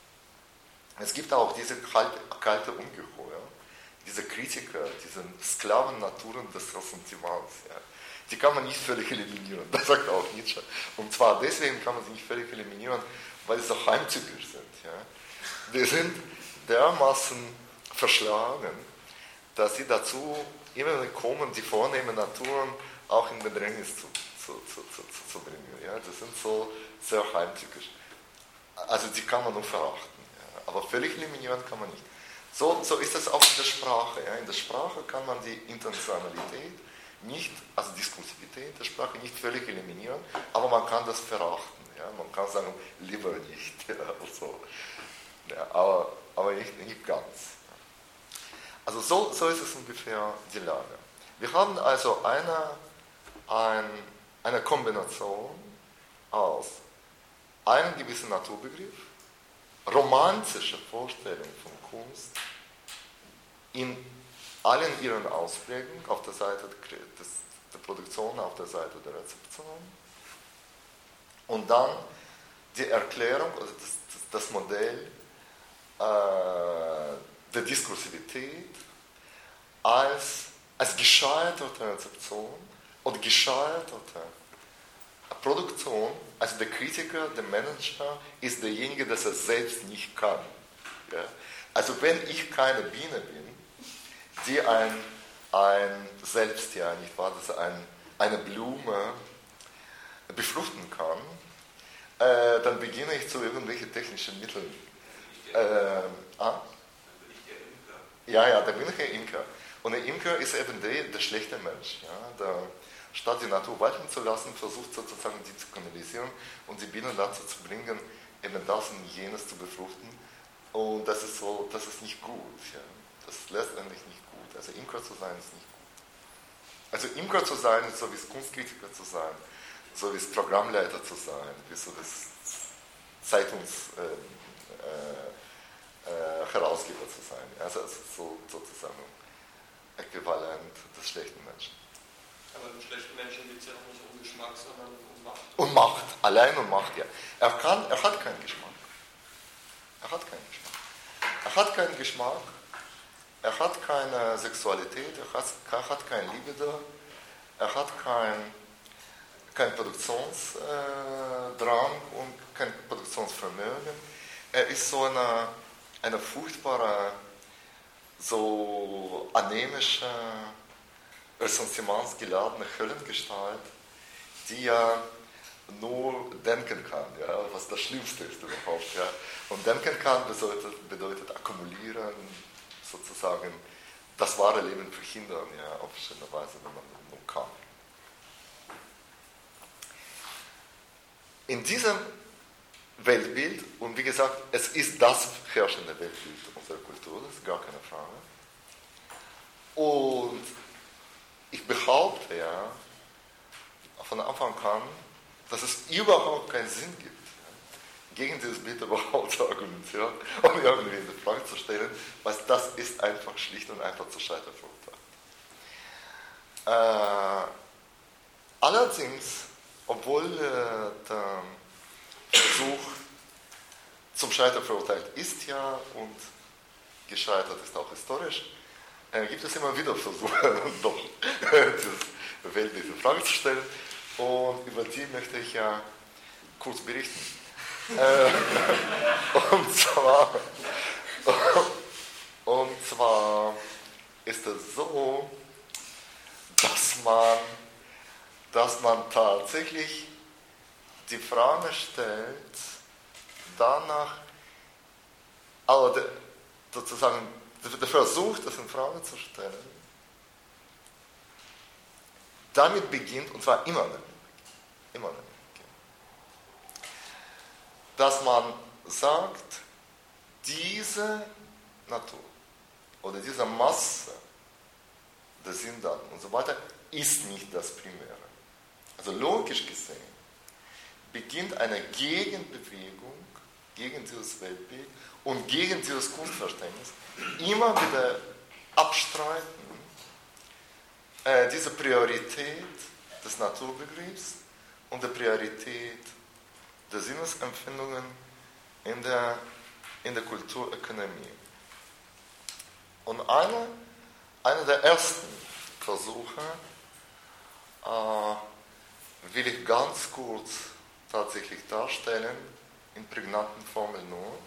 Es gibt auch diese kalte, kalte Ungeheuer, diese Kritiker, diese Sklavennaturen des Ressentiments. Ja. Die kann man nicht völlig eliminieren, das sagt auch Nietzsche. Und zwar deswegen kann man sie nicht völlig eliminieren, weil sie so heimtückisch sind. Ja. Die sind dermaßen verschlagen, dass sie dazu immer kommen, die vornehmen Naturen auch in Bedrängnis zu, zu, zu, zu, zu bringen. Ja. Die sind so sehr heimtückisch. Also die kann man nur verachten. Aber völlig eliminieren kann man nicht. So, so ist es auch in der Sprache. Ja. In der Sprache kann man die Intentionalität nicht, also Diskursivität der Sprache nicht völlig eliminieren, aber man kann das verachten. Ja. Man kann sagen, lieber nicht. Ja, so. Ja, aber aber nicht, nicht ganz. Also so, so ist es ungefähr die Lage. Wir haben also eine, ein, eine Kombination aus einem gewissen Naturbegriff, romantische Vorstellung von Kunst in allen ihren Ausprägungen, auf der Seite des, der Produktion, auf der Seite der Rezeption. Und dann die Erklärung, also das, das, das Modell äh, der Diskursivität als, als gescheiterte Rezeption oder gescheiterte Produktion, also der Kritiker, der Manager, ist derjenige, der es selbst nicht kann. Ja? Also wenn ich keine Biene bin, die ein, ein selbst, ja, nicht wahr, dass ein, eine Blume befruchten kann, äh, dann beginne ich zu irgendwelchen technischen Mitteln. Äh, ah? Ja, ja, dann bin ich ein Imker. Und ein Imker ist eben der, der schlechte Mensch, ja, der statt die Natur walten zu lassen, versucht sozusagen die zu kanalisieren und die Bienen dazu zu bringen, eben das und jenes zu befruchten. Und das ist so, das ist nicht gut. Ja. Das ist letztendlich nicht gut. Also Imker zu sein ist nicht gut. Also Imker zu sein ist so wie es Kunstkritiker zu sein, so wie es Programmleiter zu sein, wie so das Zeitungs äh, äh, Herausgeber zu sein. Also es ist so sozusagen äquivalent des schlechten Menschen. Aber im schlechten Menschen geht es ja auch nicht um Geschmack, sondern um Macht. Um Macht, allein um Macht, ja. Er, kann, er hat keinen Geschmack. Er hat keinen Geschmack. Er hat keinen Geschmack, er hat keine Sexualität, er hat, er hat kein Libido, er hat kein, kein Produktionsdrang äh, und kein Produktionsvermögen. Er ist so eine, eine furchtbare, so anämische, ressentimentsgeladene Höllengestalt, die ja nur denken kann, ja, was das Schlimmste ist überhaupt. Ja. Und denken kann bedeutet, bedeutet akkumulieren, sozusagen das wahre Leben verhindern, ja, auf verschiedene Weise, wenn man nur kann. In diesem Weltbild, und wie gesagt, es ist das herrschende Weltbild unserer Kultur, das ist gar keine Frage. Und ich behaupte ja von Anfang an, dass es überhaupt keinen Sinn gibt, ja, gegen dieses Bild überhaupt zu argumentieren und irgendwie eine Frage zu stellen, weil das ist einfach schlicht und einfach zu scheitern verurteilt. Äh, allerdings, obwohl äh, der Versuch zum Scheitern verurteilt ist ja und gescheitert ist auch historisch, äh, gibt es immer wieder Versuche, doch dieses Weltbild in Frage zu stellen. und über die möchte ich ja kurz berichten. äh, und, zwar, und zwar ist es so, dass man, dass man tatsächlich die Frage stellt, danach, also der, sozusagen der Versuch, das in Frage zu stellen, damit beginnt, und zwar immer damit, immer damit, dass man sagt, diese Natur oder diese Masse der Sinndaten und so weiter ist nicht das Primäre. Also logisch gesehen beginnt eine Gegenbewegung gegen dieses Weltbild und gegen dieses Kunstverständnis immer wieder abstreiten, äh, diese Priorität des Naturbegriffs und der Priorität der Sinnesempfindungen in der, in der Kulturökonomie. Und eine, eine der ersten Versuche äh, will ich ganz kurz tatsächlich darstellen, in prägnanten Formeln nur.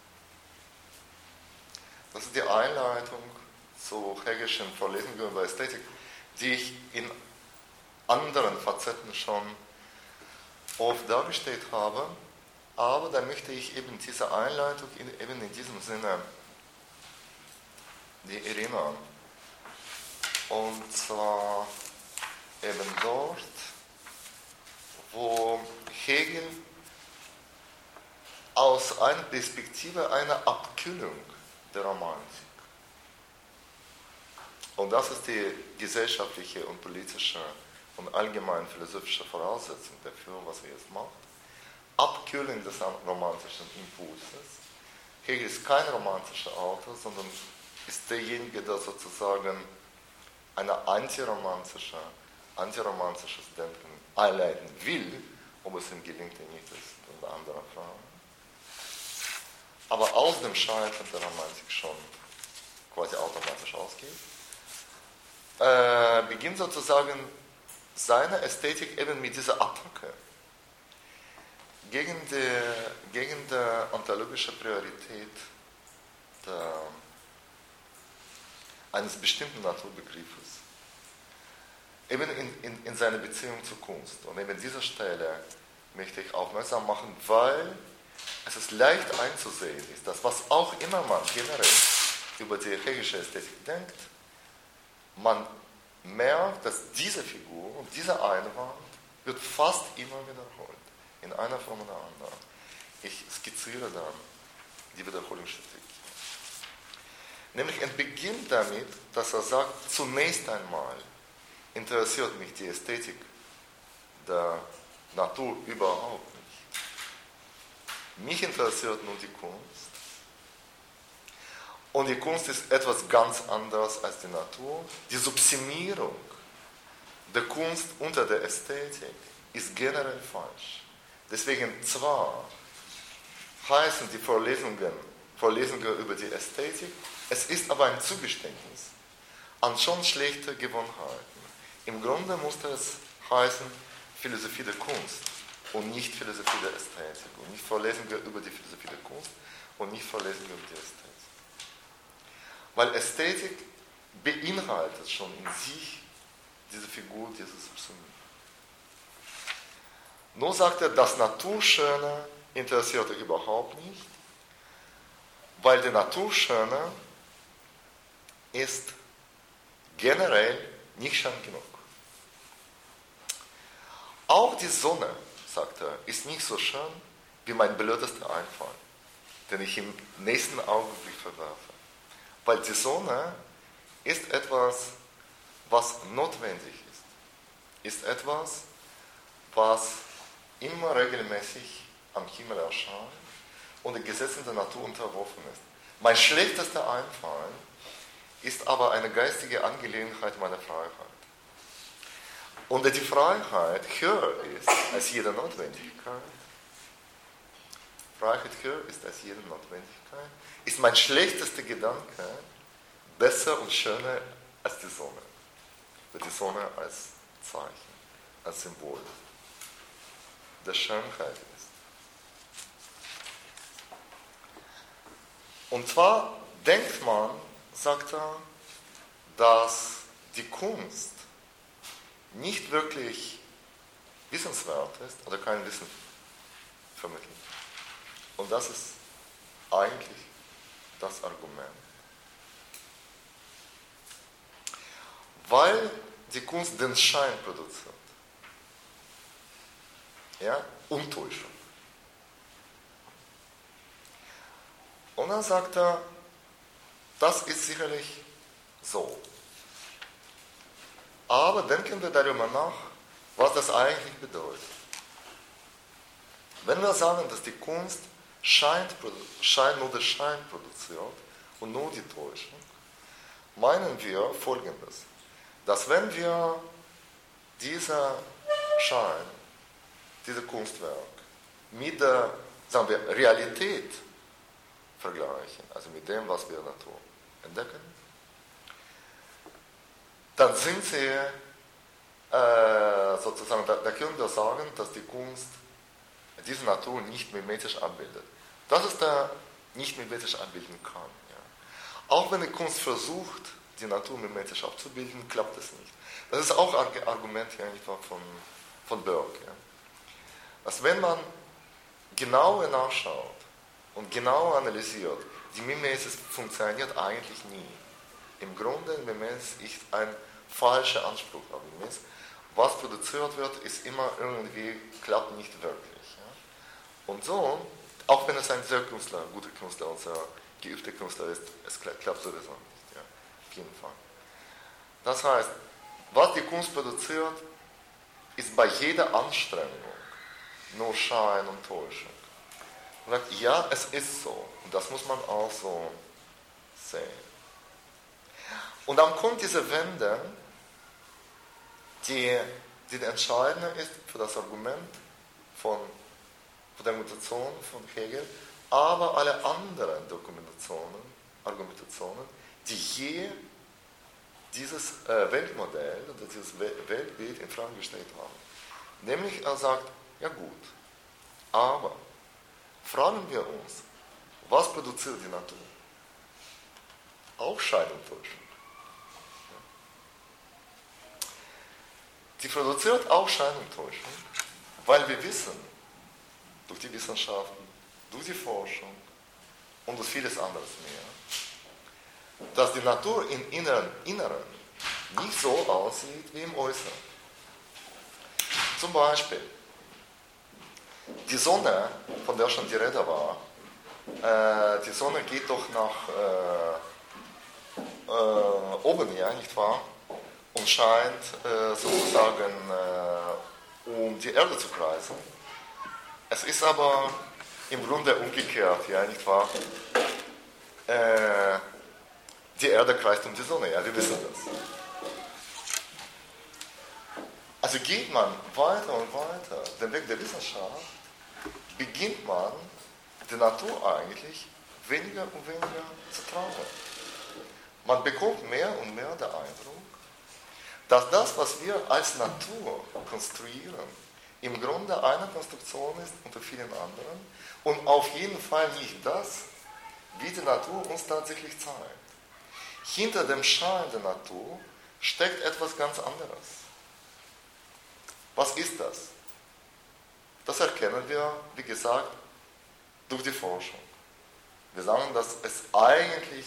Das ist die Einleitung zu Hegelschen Vorlesungen über Ästhetik, die ich in anderen Facetten schon oft dargestellt habe, aber da möchte ich eben diese Einleitung in, eben in diesem Sinne die erinnern. Und zwar eben dort, wo Hegel aus einer Perspektive einer Abkühlung der Romantik, und das ist die gesellschaftliche und politische und allgemein philosophische Voraussetzung dafür, was er jetzt macht, Abkühlung des romantischen Impulses. Hegel ist kein romantischer Autor, sondern ist derjenige, der sozusagen eine antiromantische, antiromantisches Denken einleiten will, ob es ihm gelingt oder nicht, ist eine andere Frage. Aber aus dem Scheitern der Romantik schon quasi automatisch ausgeht, äh, beginnt sozusagen seine Ästhetik eben mit dieser Attacke gegen die, gegen die ontologische Priorität der, eines bestimmten Naturbegriffes, eben in, in, in seiner Beziehung zur Kunst. Und eben an dieser Stelle möchte ich aufmerksam machen, weil es ist leicht einzusehen ist, dass was auch immer man generell über die hegelische Ästhetik denkt, man merkt, dass diese Figur und dieser Einwand wird fast immer wiederholt, in einer Form oder anderen. Ich skizziere dann die Wiederholungsstrategie. Nämlich er beginnt damit, dass er sagt, zunächst einmal interessiert mich die Ästhetik der Natur überhaupt nicht. Mich interessiert nur die Kunst. Und die Kunst ist etwas ganz anderes als die Natur. Die Subsumierung der Kunst unter der Ästhetik ist generell falsch. Deswegen zwar heißen die Vorlesungen, Vorlesungen über die Ästhetik, es ist aber ein Zugeständnis an schon schlechte Gewohnheiten. Im Grunde musste es heißen Philosophie der Kunst und nicht Philosophie der Ästhetik. Und nicht Vorlesungen über die Philosophie der Kunst und nicht Vorlesungen über die Ästhetik. Weil Ästhetik beinhaltet schon in sich diese Figur, diese Subsumierung. Nur sagt er, das Naturschöne interessiert euch überhaupt nicht, weil die Naturschöne ist generell nicht schön genug. Auch die Sonne, sagt er, ist nicht so schön wie mein blödester Einfall, den ich im nächsten Augenblick verwerfe. Weil die Sonne ist etwas, was notwendig ist. Ist etwas, was immer regelmäßig am Himmel erscheint und den Gesetzen der Natur unterworfen ist. Mein schlechtester Einfall ist aber eine geistige Angelegenheit meiner Freiheit. Und die Freiheit höher ist als jede Notwendigkeit, Freiheit höher ist als jede Notwendigkeit, ist mein schlechtester Gedanke besser und schöner als die Sonne. Die Sonne als Zeichen, als Symbol der Schönheit ist. Und zwar denkt man, sagt er, dass die Kunst nicht wirklich wissenswert ist oder kein Wissen vermittelt. Und das ist eigentlich das Argument. Weil die Kunst den Schein produziert. Ja, Untäuschung. Und dann sagt er, das ist sicherlich so. Aber denken wir darüber nach, was das eigentlich bedeutet. Wenn wir sagen, dass die Kunst Schein, Schein nur den Schein produziert und nur die Täuschung, meinen wir Folgendes, dass wenn wir dieser Schein, dieses Kunstwerk mit der, sagen wir, Realität vergleichen, also mit dem, was wir in der Natur entdecken, dann sind sie, äh, sozusagen, da, da können wir sagen, dass die Kunst diese Natur nicht mimetisch abbildet. Dass es da nicht mimetisch abbilden kann. Ja. Auch wenn die Kunst versucht, die Natur mimetisch abzubilden, klappt es nicht. Das ist auch ein Argument ja, von, von Burke. Ja. Dass wenn man genau nachschaut und genau analysiert, die Mimesis funktioniert eigentlich nie. Im Grunde, Mimesis ist ein falscher Anspruch auf Mimesis. Was produziert wird, ist immer irgendwie, klappt nicht wirklich. Ja. Und so, auch wenn es ein sehr Künstler, ein guter Künstler und sehr geübter Künstler ist, es klappt sowieso nicht. Ja. Auf jeden Fall. Das heißt, was die Kunst produziert, ist bei jeder Anstrengung nur Schein und Täuschung. Man sagt, ja, es ist so. Und das muss man auch so sehen. Und dann kommt diese Wende, die, die entscheidende ist für das Argument von, von der Argumentation von Hegel, aber alle anderen Dokumentationen, Argumentationen, die je dieses äh, Weltmodell oder dieses Weltbild in Frage gestellt haben. Nämlich er sagt, ja gut, aber fragen wir uns, was produziert die Natur? Auch Schein und Täuschung. Die produziert auch Schein und Täuschung, weil wir wissen, durch die Wissenschaften, durch die Forschung und durch vieles anderes mehr, dass die Natur im Inneren, Inneren nicht so aussieht wie im Äußeren. Zum Beispiel, die Sonne, von der schon die Rede war, äh, die Sonne geht doch nach äh, äh, oben, ja, nicht wahr? Und scheint äh, sozusagen äh, um die Erde zu kreisen. Es ist aber im Grunde umgekehrt, ja, nicht wahr? Äh, die Erde kreist um die Sonne, ja, wir wissen das. Also geht man weiter und weiter den Weg der Wissenschaft, beginnt man die Natur eigentlich weniger und weniger zu trauen. Man bekommt mehr und mehr den Eindruck, dass das, was wir als Natur konstruieren, im Grunde eine Konstruktion ist unter vielen anderen und auf jeden Fall nicht das, wie die Natur uns tatsächlich zeigt. Hinter dem Schein der Natur steckt etwas ganz anderes. Was ist das? Das erkennen wir, wie gesagt, durch die Forschung. Wir sagen, dass es eigentlich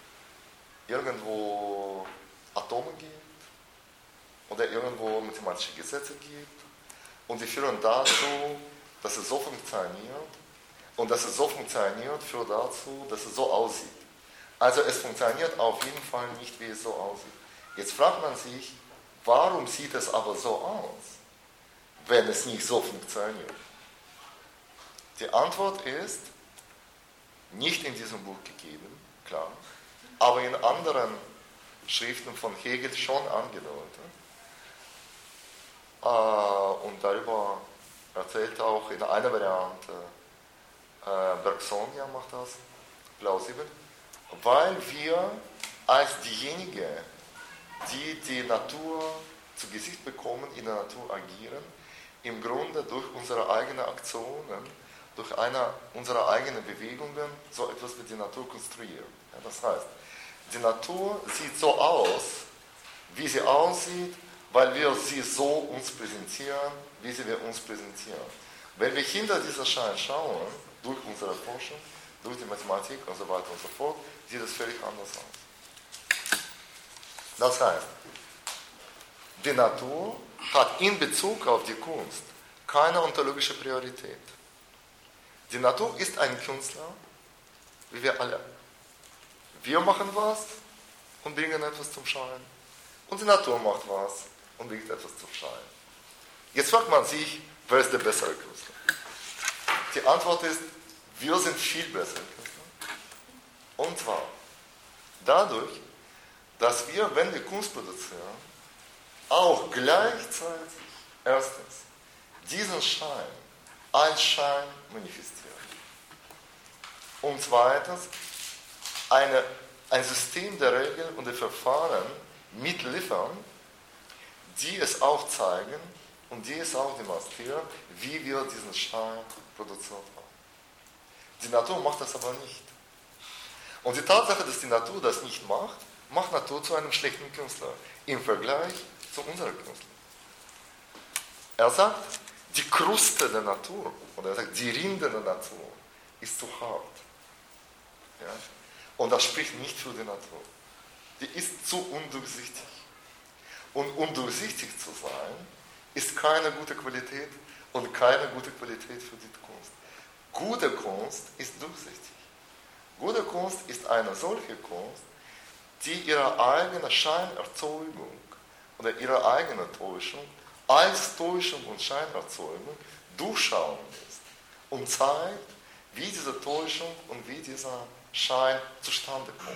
irgendwo Atome gibt oder irgendwo mathematische Gesetze gibt und die führen dazu, dass es so funktioniert und dass es so funktioniert führt dazu, dass es so aussieht. Also es funktioniert auf jeden Fall nicht, wie es so aussieht. Jetzt fragt man sich, warum sieht es aber so aus, wenn es nicht so funktioniert? Die Antwort ist nicht in diesem Buch gegeben, klar, aber in anderen Schriften von Hegel schon angedeutet. Und darüber erzählt auch in einer Variante Bergson, ja, macht das plausibel, weil wir als diejenigen, die die Natur zu Gesicht bekommen, in der Natur agieren, im Grunde durch unsere eigenen Aktionen, durch eine unserer eigenen Bewegungen so etwas wie die Natur konstruieren. Ja, das heißt, die Natur sieht so aus, wie sie aussieht, weil wir sie so uns präsentieren, wie sie wir uns präsentieren. Wenn wir hinter dieser Schein schauen, durch unsere Forschung, durch die Mathematik und so weiter und so fort, sieht es völlig anders aus. Das heißt, die Natur hat in Bezug auf die Kunst keine ontologische Priorität. Die Natur ist ein Künstler, wie wir alle. Wir machen was und bringen etwas zum Schein. Und die Natur macht was und bringt etwas zum Schein. Jetzt fragt man sich, wer ist der bessere Künstler? Die Antwort ist, wir sind viel bessere Künstler. Und zwar dadurch, dass wir, wenn wir Kunst produzieren, auch gleichzeitig erstens diesen Schein als Schein manifestieren. Und zweitens eine, ein System der Regeln und der Verfahren mitliefern, die es auch zeigen und die es auch demonstrieren, wie wir diesen Schein produziert haben. Die Natur macht das aber nicht. Und die Tatsache, dass die Natur das nicht macht, macht Natur zu einem schlechten Künstler im Vergleich zu unserem Künstler. Er sagt, die Kruste der Natur, oder er sagt, die Rinde der Natur ist zu hart. Ja? Und das spricht nicht für die Natur. Die ist zu undurchsichtig. Und undurchsichtig zu sein, ist keine gute Qualität und keine gute Qualität für die Kunst. Gute Kunst ist durchsichtig. Gute Kunst ist eine solche Kunst, die ihre eigene Scheinerzeugung oder ihre eigene Täuschung als Täuschung und Scheinerzeugung durchschauen lässt und zeigt, wie diese Täuschung und wie dieser Schein zustande kommt.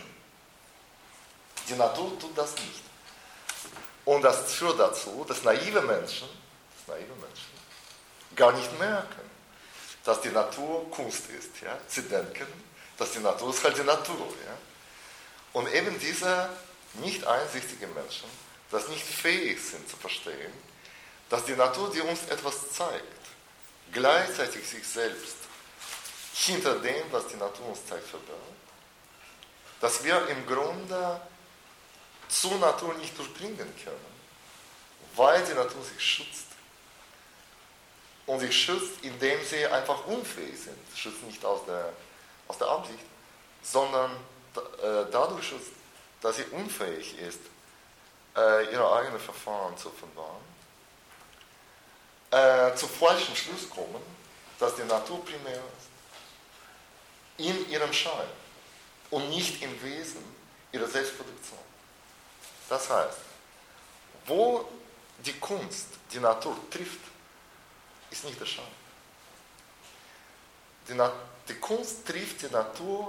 Die Natur tut das nicht. Und das führt dazu, dass naive Menschen, dass naive Menschen gar nicht merken, dass die Natur Kunst ist. Ja? Sie denken, dass die Natur ist halt die Natur. Ja? Und eben diese nicht einsichtigen Menschen, das nicht fähig sind zu verstehen, dass die Natur, die uns etwas zeigt, gleichzeitig sich selbst hinter dem, was die Natur uns zeigt, verbirgt, dass wir im Grunde zur Natur nicht durchdringen können, weil die Natur sich schützt. Und sich schützt, indem sie einfach unfähig sind. Sie schützt nicht aus der, aus der Absicht, sondern äh, dadurch schützt, dass sie unfähig ist, äh, ihre eigenen Verfahren zu verwahren, äh, zu falschen Schluss kommen, dass die Natur primär ist. In ihrem Schein und nicht im Wesen ihrer Selbstproduktion. Das heißt, wo die Kunst die Natur trifft, ist nicht der Schein. Die, Na- die Kunst trifft die Natur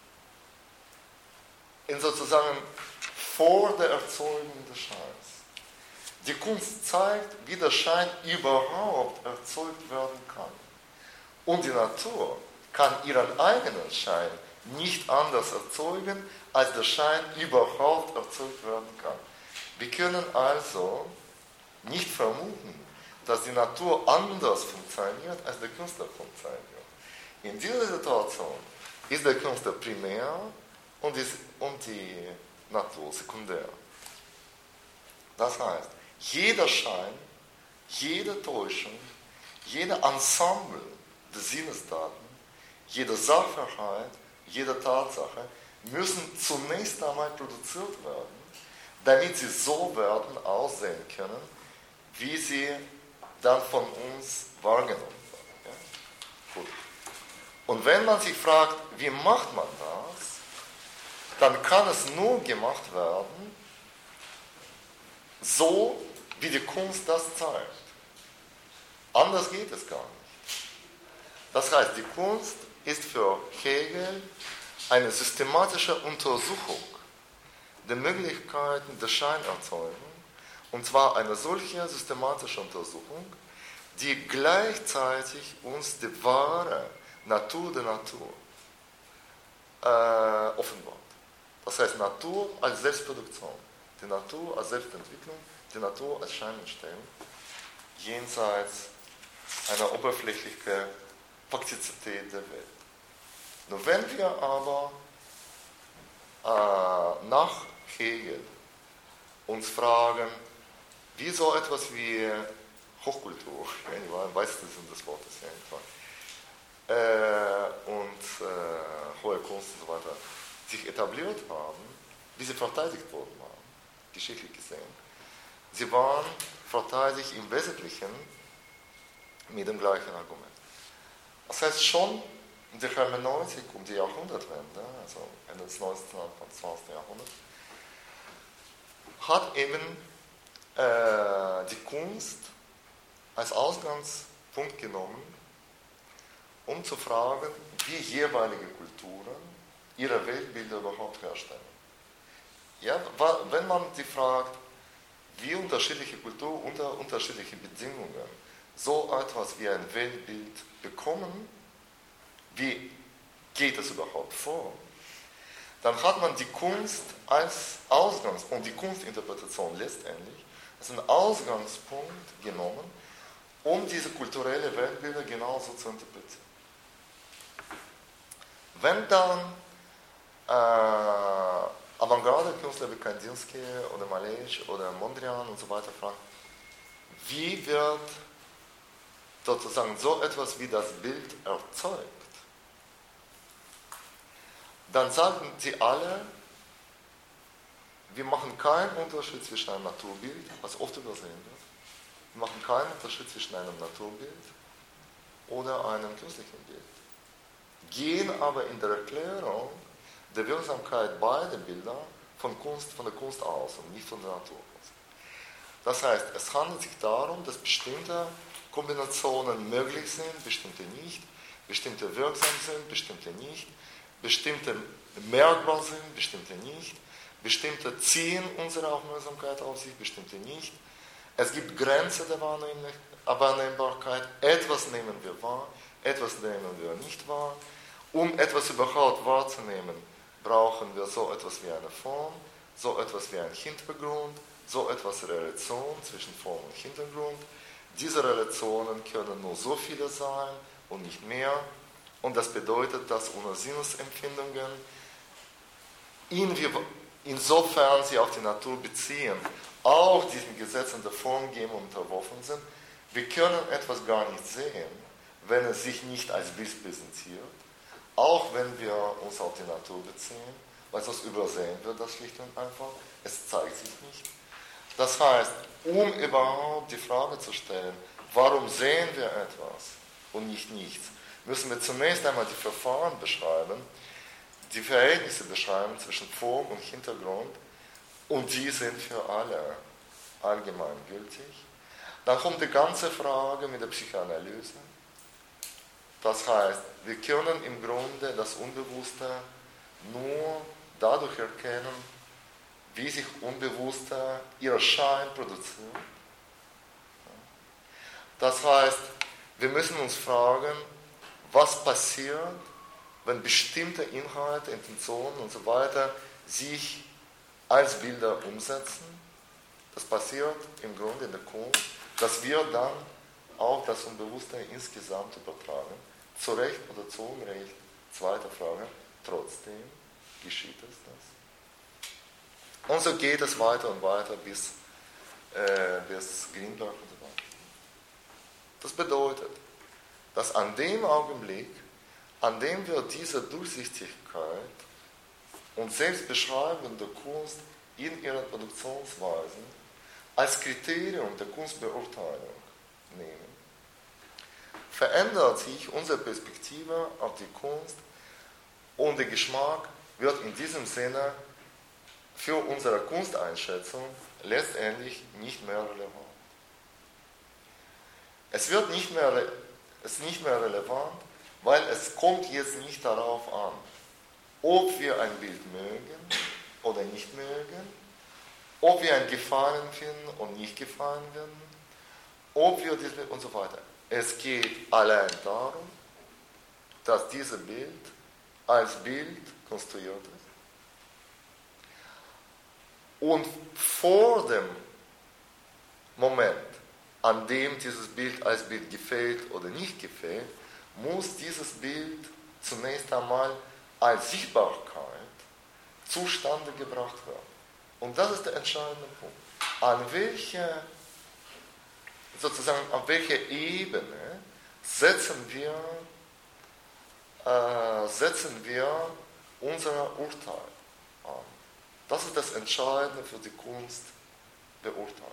in sozusagen vor der Erzeugung des Scheins. Die Kunst zeigt, wie der Schein überhaupt erzeugt werden kann. Und die Natur kann ihren eigenen Schein nicht anders erzeugen, als der Schein überhaupt erzeugt werden kann. Wir können also nicht vermuten, dass die Natur anders funktioniert, als der Künstler funktioniert. In dieser Situation ist der Künstler primär und, ist, und die Natur sekundär. Das heißt, jeder Schein, jede Täuschung, jede Ensemble der Sinnesdaten, jeder Sachverhalt, jede Tatsache müssen zunächst einmal produziert werden, damit sie so werden aussehen können, wie sie dann von uns wahrgenommen werden. Ja? Gut. Und wenn man sich fragt, wie macht man das, dann kann es nur gemacht werden, so wie die Kunst das zeigt. Anders geht es gar nicht. Das heißt, die Kunst ist für Hegel eine systematische Untersuchung der Möglichkeiten der Scheinerzeugung, und zwar eine solche systematische Untersuchung, die gleichzeitig uns die wahre Natur der Natur äh, offenbart. Das heißt, Natur als Selbstproduktion, die Natur als Selbstentwicklung, die Natur als Scheinentstehung, jenseits eine oberflächliche Faktizität der Welt. Nur wenn wir aber äh, nach Hegel uns fragen, wie so etwas wie Hochkultur, ja, im wahrsten Sinne des Wortes, ja, äh, und äh, hohe Kunst und so weiter, sich etabliert haben, wie sie verteidigt worden waren, geschichtlich gesehen. Sie waren verteidigt im Wesentlichen mit dem gleichen Argument. Das heißt, schon in der Hermeneutik um die Jahrhundertwende, also Ende des neunzehnten. und zwanzigsten. Jahrhunderts, hat eben äh, die Kunst als Ausgangspunkt genommen, um zu fragen, wie jeweilige Kulturen ihre Weltbilder überhaupt herstellen. Ja, wenn man die fragt, wie unterschiedliche Kulturen unter unterschiedlichen Bedingungen so etwas wie ein Weltbild bekommen, wie geht es überhaupt vor, dann hat man die Kunst als Ausgangspunkt, und die Kunstinterpretation letztendlich, als einen Ausgangspunkt genommen, um diese kulturelle Weltbilder genauso zu interpretieren. Wenn dann äh, Avantgarde-Künstler wie Kandinsky oder Malevich oder Mondrian und so weiter fragen, wie wird sozusagen so etwas wie das Bild erzeugt, dann sagen sie alle, wir machen keinen Unterschied zwischen einem Naturbild, was oft übersehen wird, wir machen keinen Unterschied zwischen einem Naturbild oder einem künstlichen Bild, gehen aber in der Erklärung der Wirksamkeit beider Bilder von, Kunst, von der Kunst aus und nicht von der Natur aus. Das heißt, es handelt sich darum, dass bestimmte Kombinationen möglich sind, bestimmte nicht, bestimmte wirksam sind, bestimmte nicht, bestimmte merkbar sind, bestimmte nicht, bestimmte ziehen unsere Aufmerksamkeit auf sich, bestimmte nicht. Es gibt Grenzen der Wahrnehmbarkeit, etwas nehmen wir wahr, etwas nehmen wir nicht wahr. Um etwas überhaupt wahrzunehmen, brauchen wir so etwas wie eine Form, so etwas wie einen Hintergrund, so etwas Relation zwischen Form und Hintergrund. Diese Relationen können nur so viele sein und nicht mehr. Und das bedeutet, dass unsere Sinnesempfindungen, insofern sie auf die Natur beziehen, auch diesen Gesetzen der Formgebung unterworfen sind. Wir können etwas gar nicht sehen, wenn es sich nicht als Bild präsentiert, auch wenn wir uns auf die Natur beziehen, weil sonst übersehen wir das schlicht und einfach. Es zeigt sich nicht. Das heißt, um überhaupt die Frage zu stellen, warum sehen wir etwas und nicht nichts, müssen wir zunächst einmal die Verfahren beschreiben, die Verhältnisse beschreiben zwischen Form und Hintergrund, und die sind für alle allgemein gültig. Dann kommt die ganze Frage mit der Psychoanalyse. Das heißt, wir können im Grunde das Unbewusste nur dadurch erkennen, wie sich Unbewusste ihr Schein produziert. Das heißt, wir müssen uns fragen, was passiert, wenn bestimmte Inhalte, Intentionen und so weiter sich als Bilder umsetzen. Das passiert im Grunde in der Kunst, dass wir dann auch das Unbewusste insgesamt übertragen. Zu Recht oder zu Unrecht, zweite Frage, trotzdem geschieht es das. Und so geht es weiter und weiter bis, äh, bis Greenberg und so weiter. Das bedeutet, dass an dem Augenblick, an dem wir diese Durchsichtigkeit und Selbstbeschreibung der Kunst in ihren Produktionsweisen als Kriterium der Kunstbeurteilung nehmen, verändert sich unsere Perspektive auf die Kunst und der Geschmack wird in diesem Sinne für unsere Kunsteinschätzung letztendlich nicht mehr relevant. Es wird nicht mehr, es ist nicht mehr relevant, weil es kommt jetzt nicht darauf an, ob wir ein Bild mögen oder nicht mögen, ob wir ein Gefallen finden und nicht gefallen werden, ob wir das und so weiter. Es geht allein darum, dass dieses Bild als Bild konstruiert ist. Und vor dem Moment, an dem dieses Bild als Bild gefällt oder nicht gefällt, muss dieses Bild zunächst einmal als Sichtbarkeit zustande gebracht werden. Und das ist der entscheidende Punkt. An welcher, sozusagen, auf welcher Ebene setzen wir, äh, setzen wir unser Urteil an? Das ist das Entscheidende für die Kunstbeurteilung.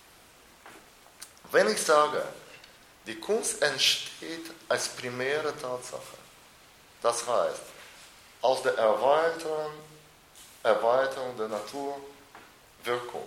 Wenn ich sage, die Kunst entsteht als primäre Tatsache, das heißt, aus der Erweiterung, Erweiterung der Naturwirkung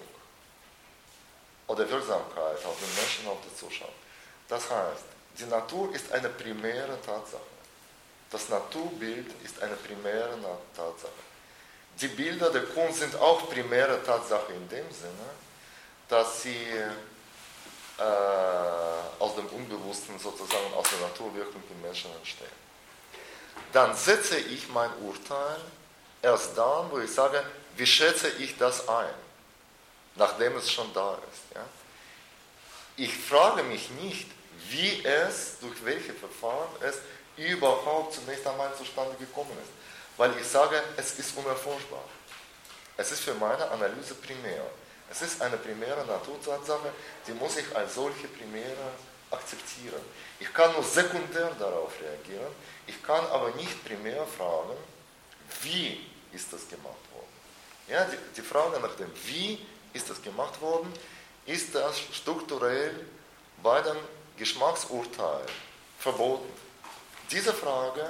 oder Wirksamkeit auf den Menschen, auf die Zuschauer. Das heißt, die Natur ist eine primäre Tatsache. Das Naturbild ist eine primäre Tatsache. Die Bilder der Kunst sind auch primäre Tatsache in dem Sinne, dass sie äh, aus dem Unbewussten sozusagen, aus der Naturwirkung im Menschen entstehen. Dann setze ich mein Urteil erst dann, wo ich sage, wie schätze ich das ein, nachdem es schon da ist. Ja? Ich frage mich nicht, wie es, durch welche Verfahren es überhaupt zunächst einmal zustande gekommen ist. Weil ich sage, es ist unerforschbar. Es ist für meine Analyse primär. Es ist eine primäre Naturtatsache, die muss ich als solche primäre akzeptieren. Ich kann nur sekundär darauf reagieren, ich kann aber nicht primär fragen, wie ist das gemacht worden. Ja, die, die Frage nach dem Wie ist das gemacht worden, ist das strukturell bei dem Geschmacksurteil verboten. Diese Frage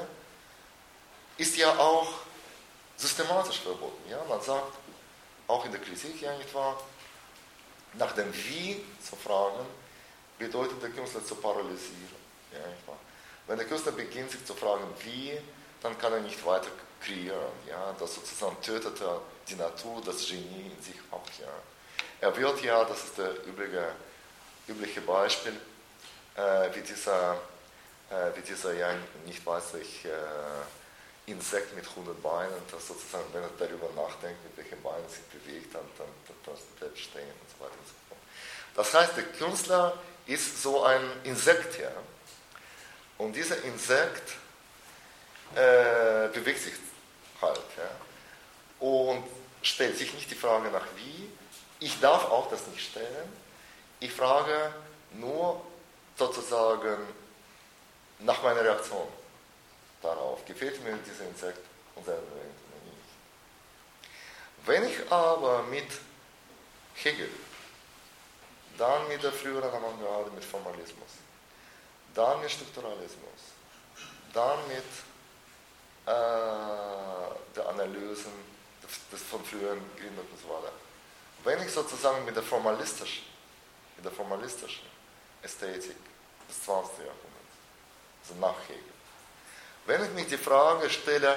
ist ja auch systematisch verboten. Ja? Man sagt, auch in der Kritik, ja nicht wahr, nach dem Wie zu fragen, bedeutet der Künstler zu paralysieren. Ja, nicht wahr? Wenn der Künstler beginnt, sich zu fragen, wie, dann kann er nicht weiter kreieren. Ja? Das sozusagen tötet er die Natur, das Genie in sich ab. Ja? Er wird ja, das ist das übliche, übliche Beispiel, äh, wie dieser, äh, wie dieser ja nicht weiß ich, äh, Insekt mit hundert Beinen, das sozusagen, wenn er darüber nachdenkt, mit welchen Beinen sich bewegt, dann, dann, dann bleibt stehen und so weiter und so fort. Das heißt, der Künstler ist so ein Insekt, ja. Und dieser Insekt äh, bewegt sich halt, ja. Und stellt sich nicht die Frage nach wie. Ich darf auch das nicht stellen. Ich frage nur sozusagen nach meiner Reaktion darauf. Gefällt mir dieser Insekt und selber nicht. Wenn ich aber mit Hegel, dann mit der früheren Avantgarde, mit Formalismus, dann mit Strukturalismus, dann mit äh, der Analysen des, des von früheren Gründe und so weiter. Wenn ich sozusagen mit der formalistischen, mit der formalistischen Ästhetik des zwanzigsten Jahrhunderts, also nach Hegel, wenn ich mich die Frage stelle,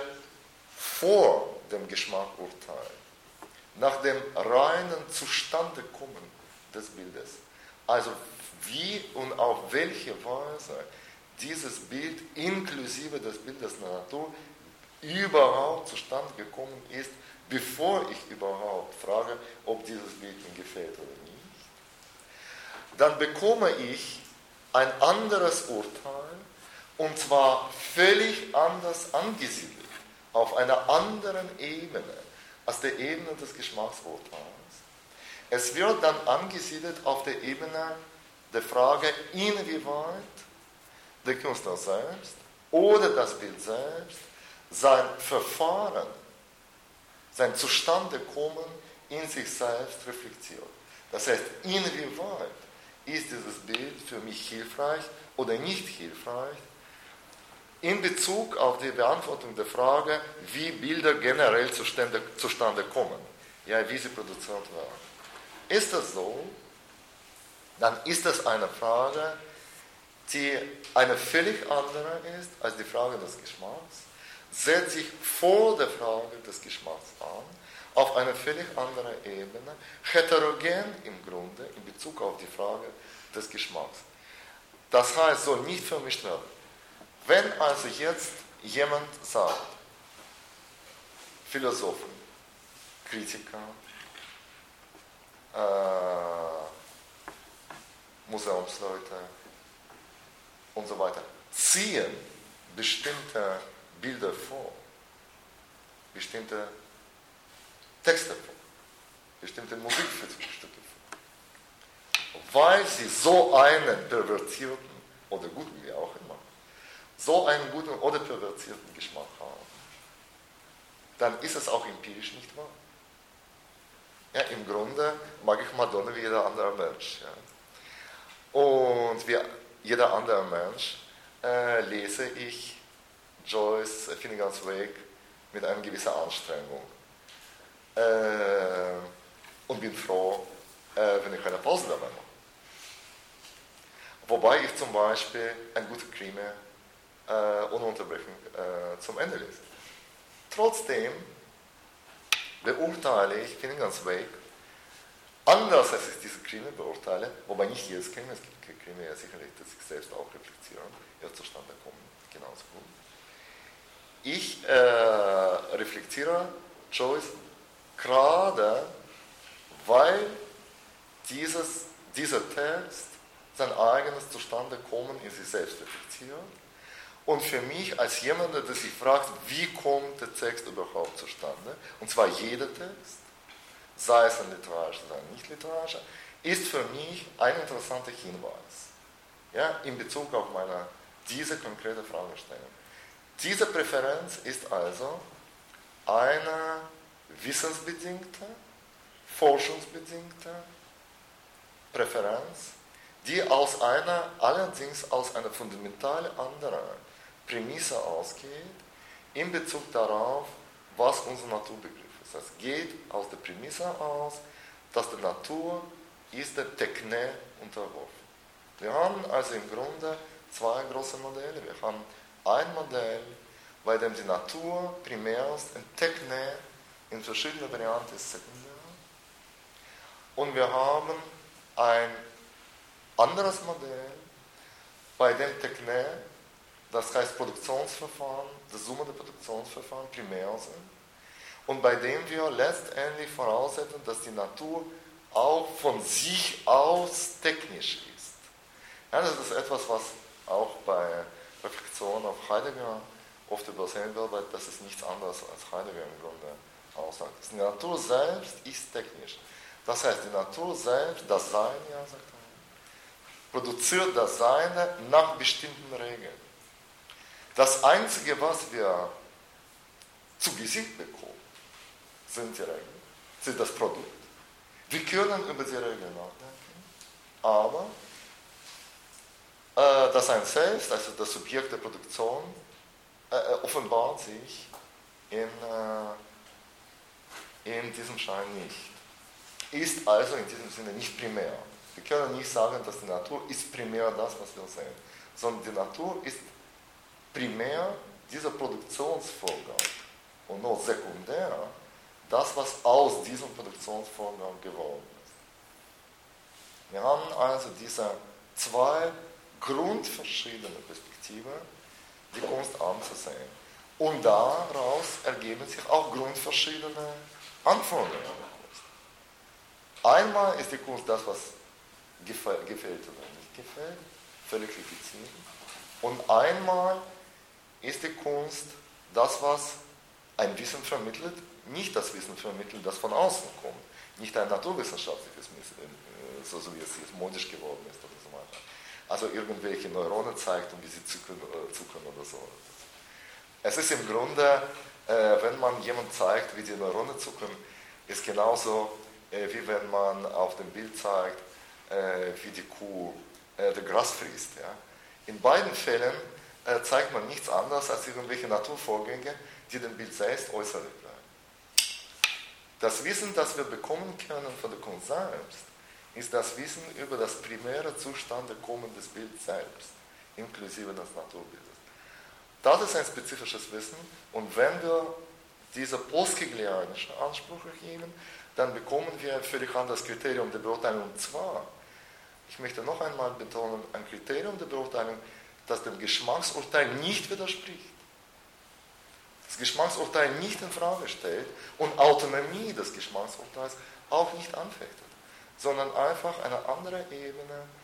vor dem Geschmackurteil, nach dem reinen Zustandekommen des Bildes, also wie und auf welche Weise dieses Bild inklusive des Bildes der Natur überhaupt zustande gekommen ist, bevor ich überhaupt frage, ob dieses Bild mir gefällt oder nicht, dann bekomme ich ein anderes Urteil, und zwar völlig anders angesiedelt, auf einer anderen Ebene als der Ebene des Geschmacksurteils. Es wird dann angesiedelt auf der Ebene der Frage, inwieweit der Künstler selbst oder das Bild selbst sein Verfahren, sein Zustandekommen in sich selbst reflektiert. Das heißt, inwieweit ist dieses Bild für mich hilfreich oder nicht hilfreich, in Bezug auf die Beantwortung der Frage, wie Bilder generell zustande, zustande kommen, ja, wie sie produziert werden. Ist das so, dann ist das eine Frage, die eine völlig andere ist als die Frage des Geschmacks, setzt sich vor der Frage des Geschmacks an, auf eine völlig andere Ebene, heterogen im Grunde in Bezug auf die Frage des Geschmacks. Das heißt, soll nicht vermischt werden. Wenn also jetzt jemand sagt, Philosophen, Kritiker, äh, Museumsleute und so weiter ziehen bestimmte Bilder vor, bestimmte Texte vor, bestimmte Musikstücke vor. Weil sie so einen pervertierten oder guten, wie auch immer, so einen guten oder pervertierten Geschmack haben, dann ist es auch empirisch nicht wahr. Ja, im Grunde mag ich Madonna wie jeder andere Mensch. Ja. Und wie jeder andere Mensch äh, lese ich Joyce Finnegan's Wake mit einer gewissen Anstrengung. Äh, und bin froh, äh, wenn ich eine Pause dabei mache. Wobei ich zum Beispiel ein gutes Krimi äh, ununterbrochen äh, zum Ende lese. Trotzdem beurteile ich Finnegan's Wake anders, als ich diese Krimi beurteile, wobei nicht jedes Krimi, es gibt Krimi ja sicherlich, die sich selbst auch reflektieren, ja zustande kommen, genauso gut. Ich äh, reflektiere Joyce gerade, weil dieses, dieser Text sein eigenes Zustandekommen in sich selbst reflektiert. Und für mich als jemand, der sich fragt, wie kommt der Text überhaupt zustande, und zwar jeder Text, sei es ein literarischer, sei es nicht literarischer, ist für mich ein interessanter Hinweis, ja, in Bezug auf meine, diese konkrete Fragestellung. Diese Präferenz ist also eine wissensbedingte, forschungsbedingte Präferenz, die aus einer, allerdings aus einer fundamental anderen Prämisse ausgeht, in Bezug darauf, was unser Naturbegriff ist. Es geht aus der Prämisse aus, dass die Natur ist der Tekne unterworfen. Wir haben also im Grunde zwei große Modelle. Wir haben ein Modell, bei dem die Natur primär ist, ein Tekne in verschiedenen Varianten ist sekundär. Und wir haben ein anderes Modell, bei dem Tekne, das heißt Produktionsverfahren, das Summe der Produktionsverfahren primär sind und bei dem wir letztendlich voraussetzen, dass die Natur auch von sich aus technisch ist. Ja, das ist etwas, was auch bei Reflexion auf Heidegger oft übersehen wird, weil das ist nichts anderes als Heidegger im Grunde aussagt. Die Natur selbst ist technisch. Das heißt, die Natur selbst, das Sein, ja, sagt er, produziert das Seine nach bestimmten Regeln. Das Einzige, was wir zu Gesicht bekommen, sind die Regeln, sind das Produkt. Wir können über die Regeln nachdenken, aber äh, das Sein selbst, also das Subjekt der Produktion, äh, offenbart sich in, äh, in diesem Schein nicht. Ist also in diesem Sinne nicht primär. Wir können nicht sagen, dass die Natur ist primär das, was wir sehen, sondern die Natur ist primär dieser Produktionsvorgang und nur sekundär das, was aus diesem Produktionsvorgang geworden ist. Wir haben also diese zwei grundverschiedene Perspektiven, die Kunst anzusehen. Und daraus ergeben sich auch grundverschiedene Anforderungen an die Kunst. Einmal ist die Kunst das, was gefällt, gefällt oder nicht gefällt, völlig legitim. Und einmal ist die Kunst das, was ein Wissen vermittelt, nicht das Wissen vermittelt, das von außen kommt. Nicht ein naturwissenschaftliches Wissen, so wie es jetzt modisch geworden ist oder so weiter. Also irgendwelche Neuronen zeigt und wie sie zucken, äh, zucken oder so. Es ist im Grunde, äh, wenn man jemand zeigt, wie die Neuronen zucken, ist genauso, äh, wie wenn man auf dem Bild zeigt, äh, wie die Kuh äh, das Gras frisst. Ja? In beiden Fällen äh, zeigt man nichts anderes als irgendwelche Naturvorgänge, die dem Bild selbst äußerlich bleiben. Das Wissen, das wir bekommen können von der Kunst selbst, ist das Wissen über das primäre Zustandekommen des Bildes selbst, inklusive des Naturbildes. Das ist ein spezifisches Wissen und wenn wir diese postkeglianischen Ansprüche geben, dann bekommen wir ein völlig anderes Kriterium der Beurteilung. Und zwar, ich möchte noch einmal betonen, ein Kriterium der Beurteilung, das dem Geschmacksurteil nicht widerspricht. Das Geschmacksurteil nicht in Frage stellt und Autonomie des Geschmacksurteils auch nicht anfechtet, sondern einfach eine andere Ebene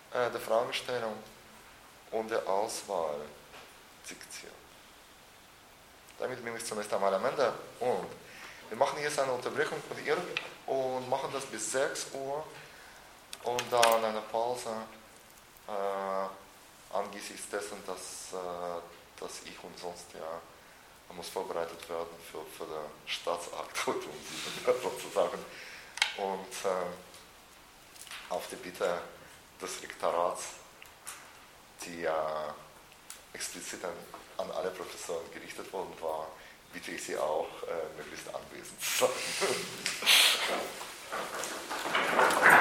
äh, der Fragestellung und der Auswahl diktiert. Damit bin ich zunächst einmal am Ende und wir machen jetzt eine Unterbrechung und, ihr, und machen das bis sechs Uhr und dann eine Pause äh, angesichts dessen, dass, äh, dass ich und sonst ja muss vorbereitet werden für, für den Staatsakt heute um sieben Uhr sozusagen. Und äh, auf die Bitte des Rektorats, die ja explizit an, an alle Professoren gerichtet worden war, bitte ich Sie auch, äh, möglichst anwesend zu sein.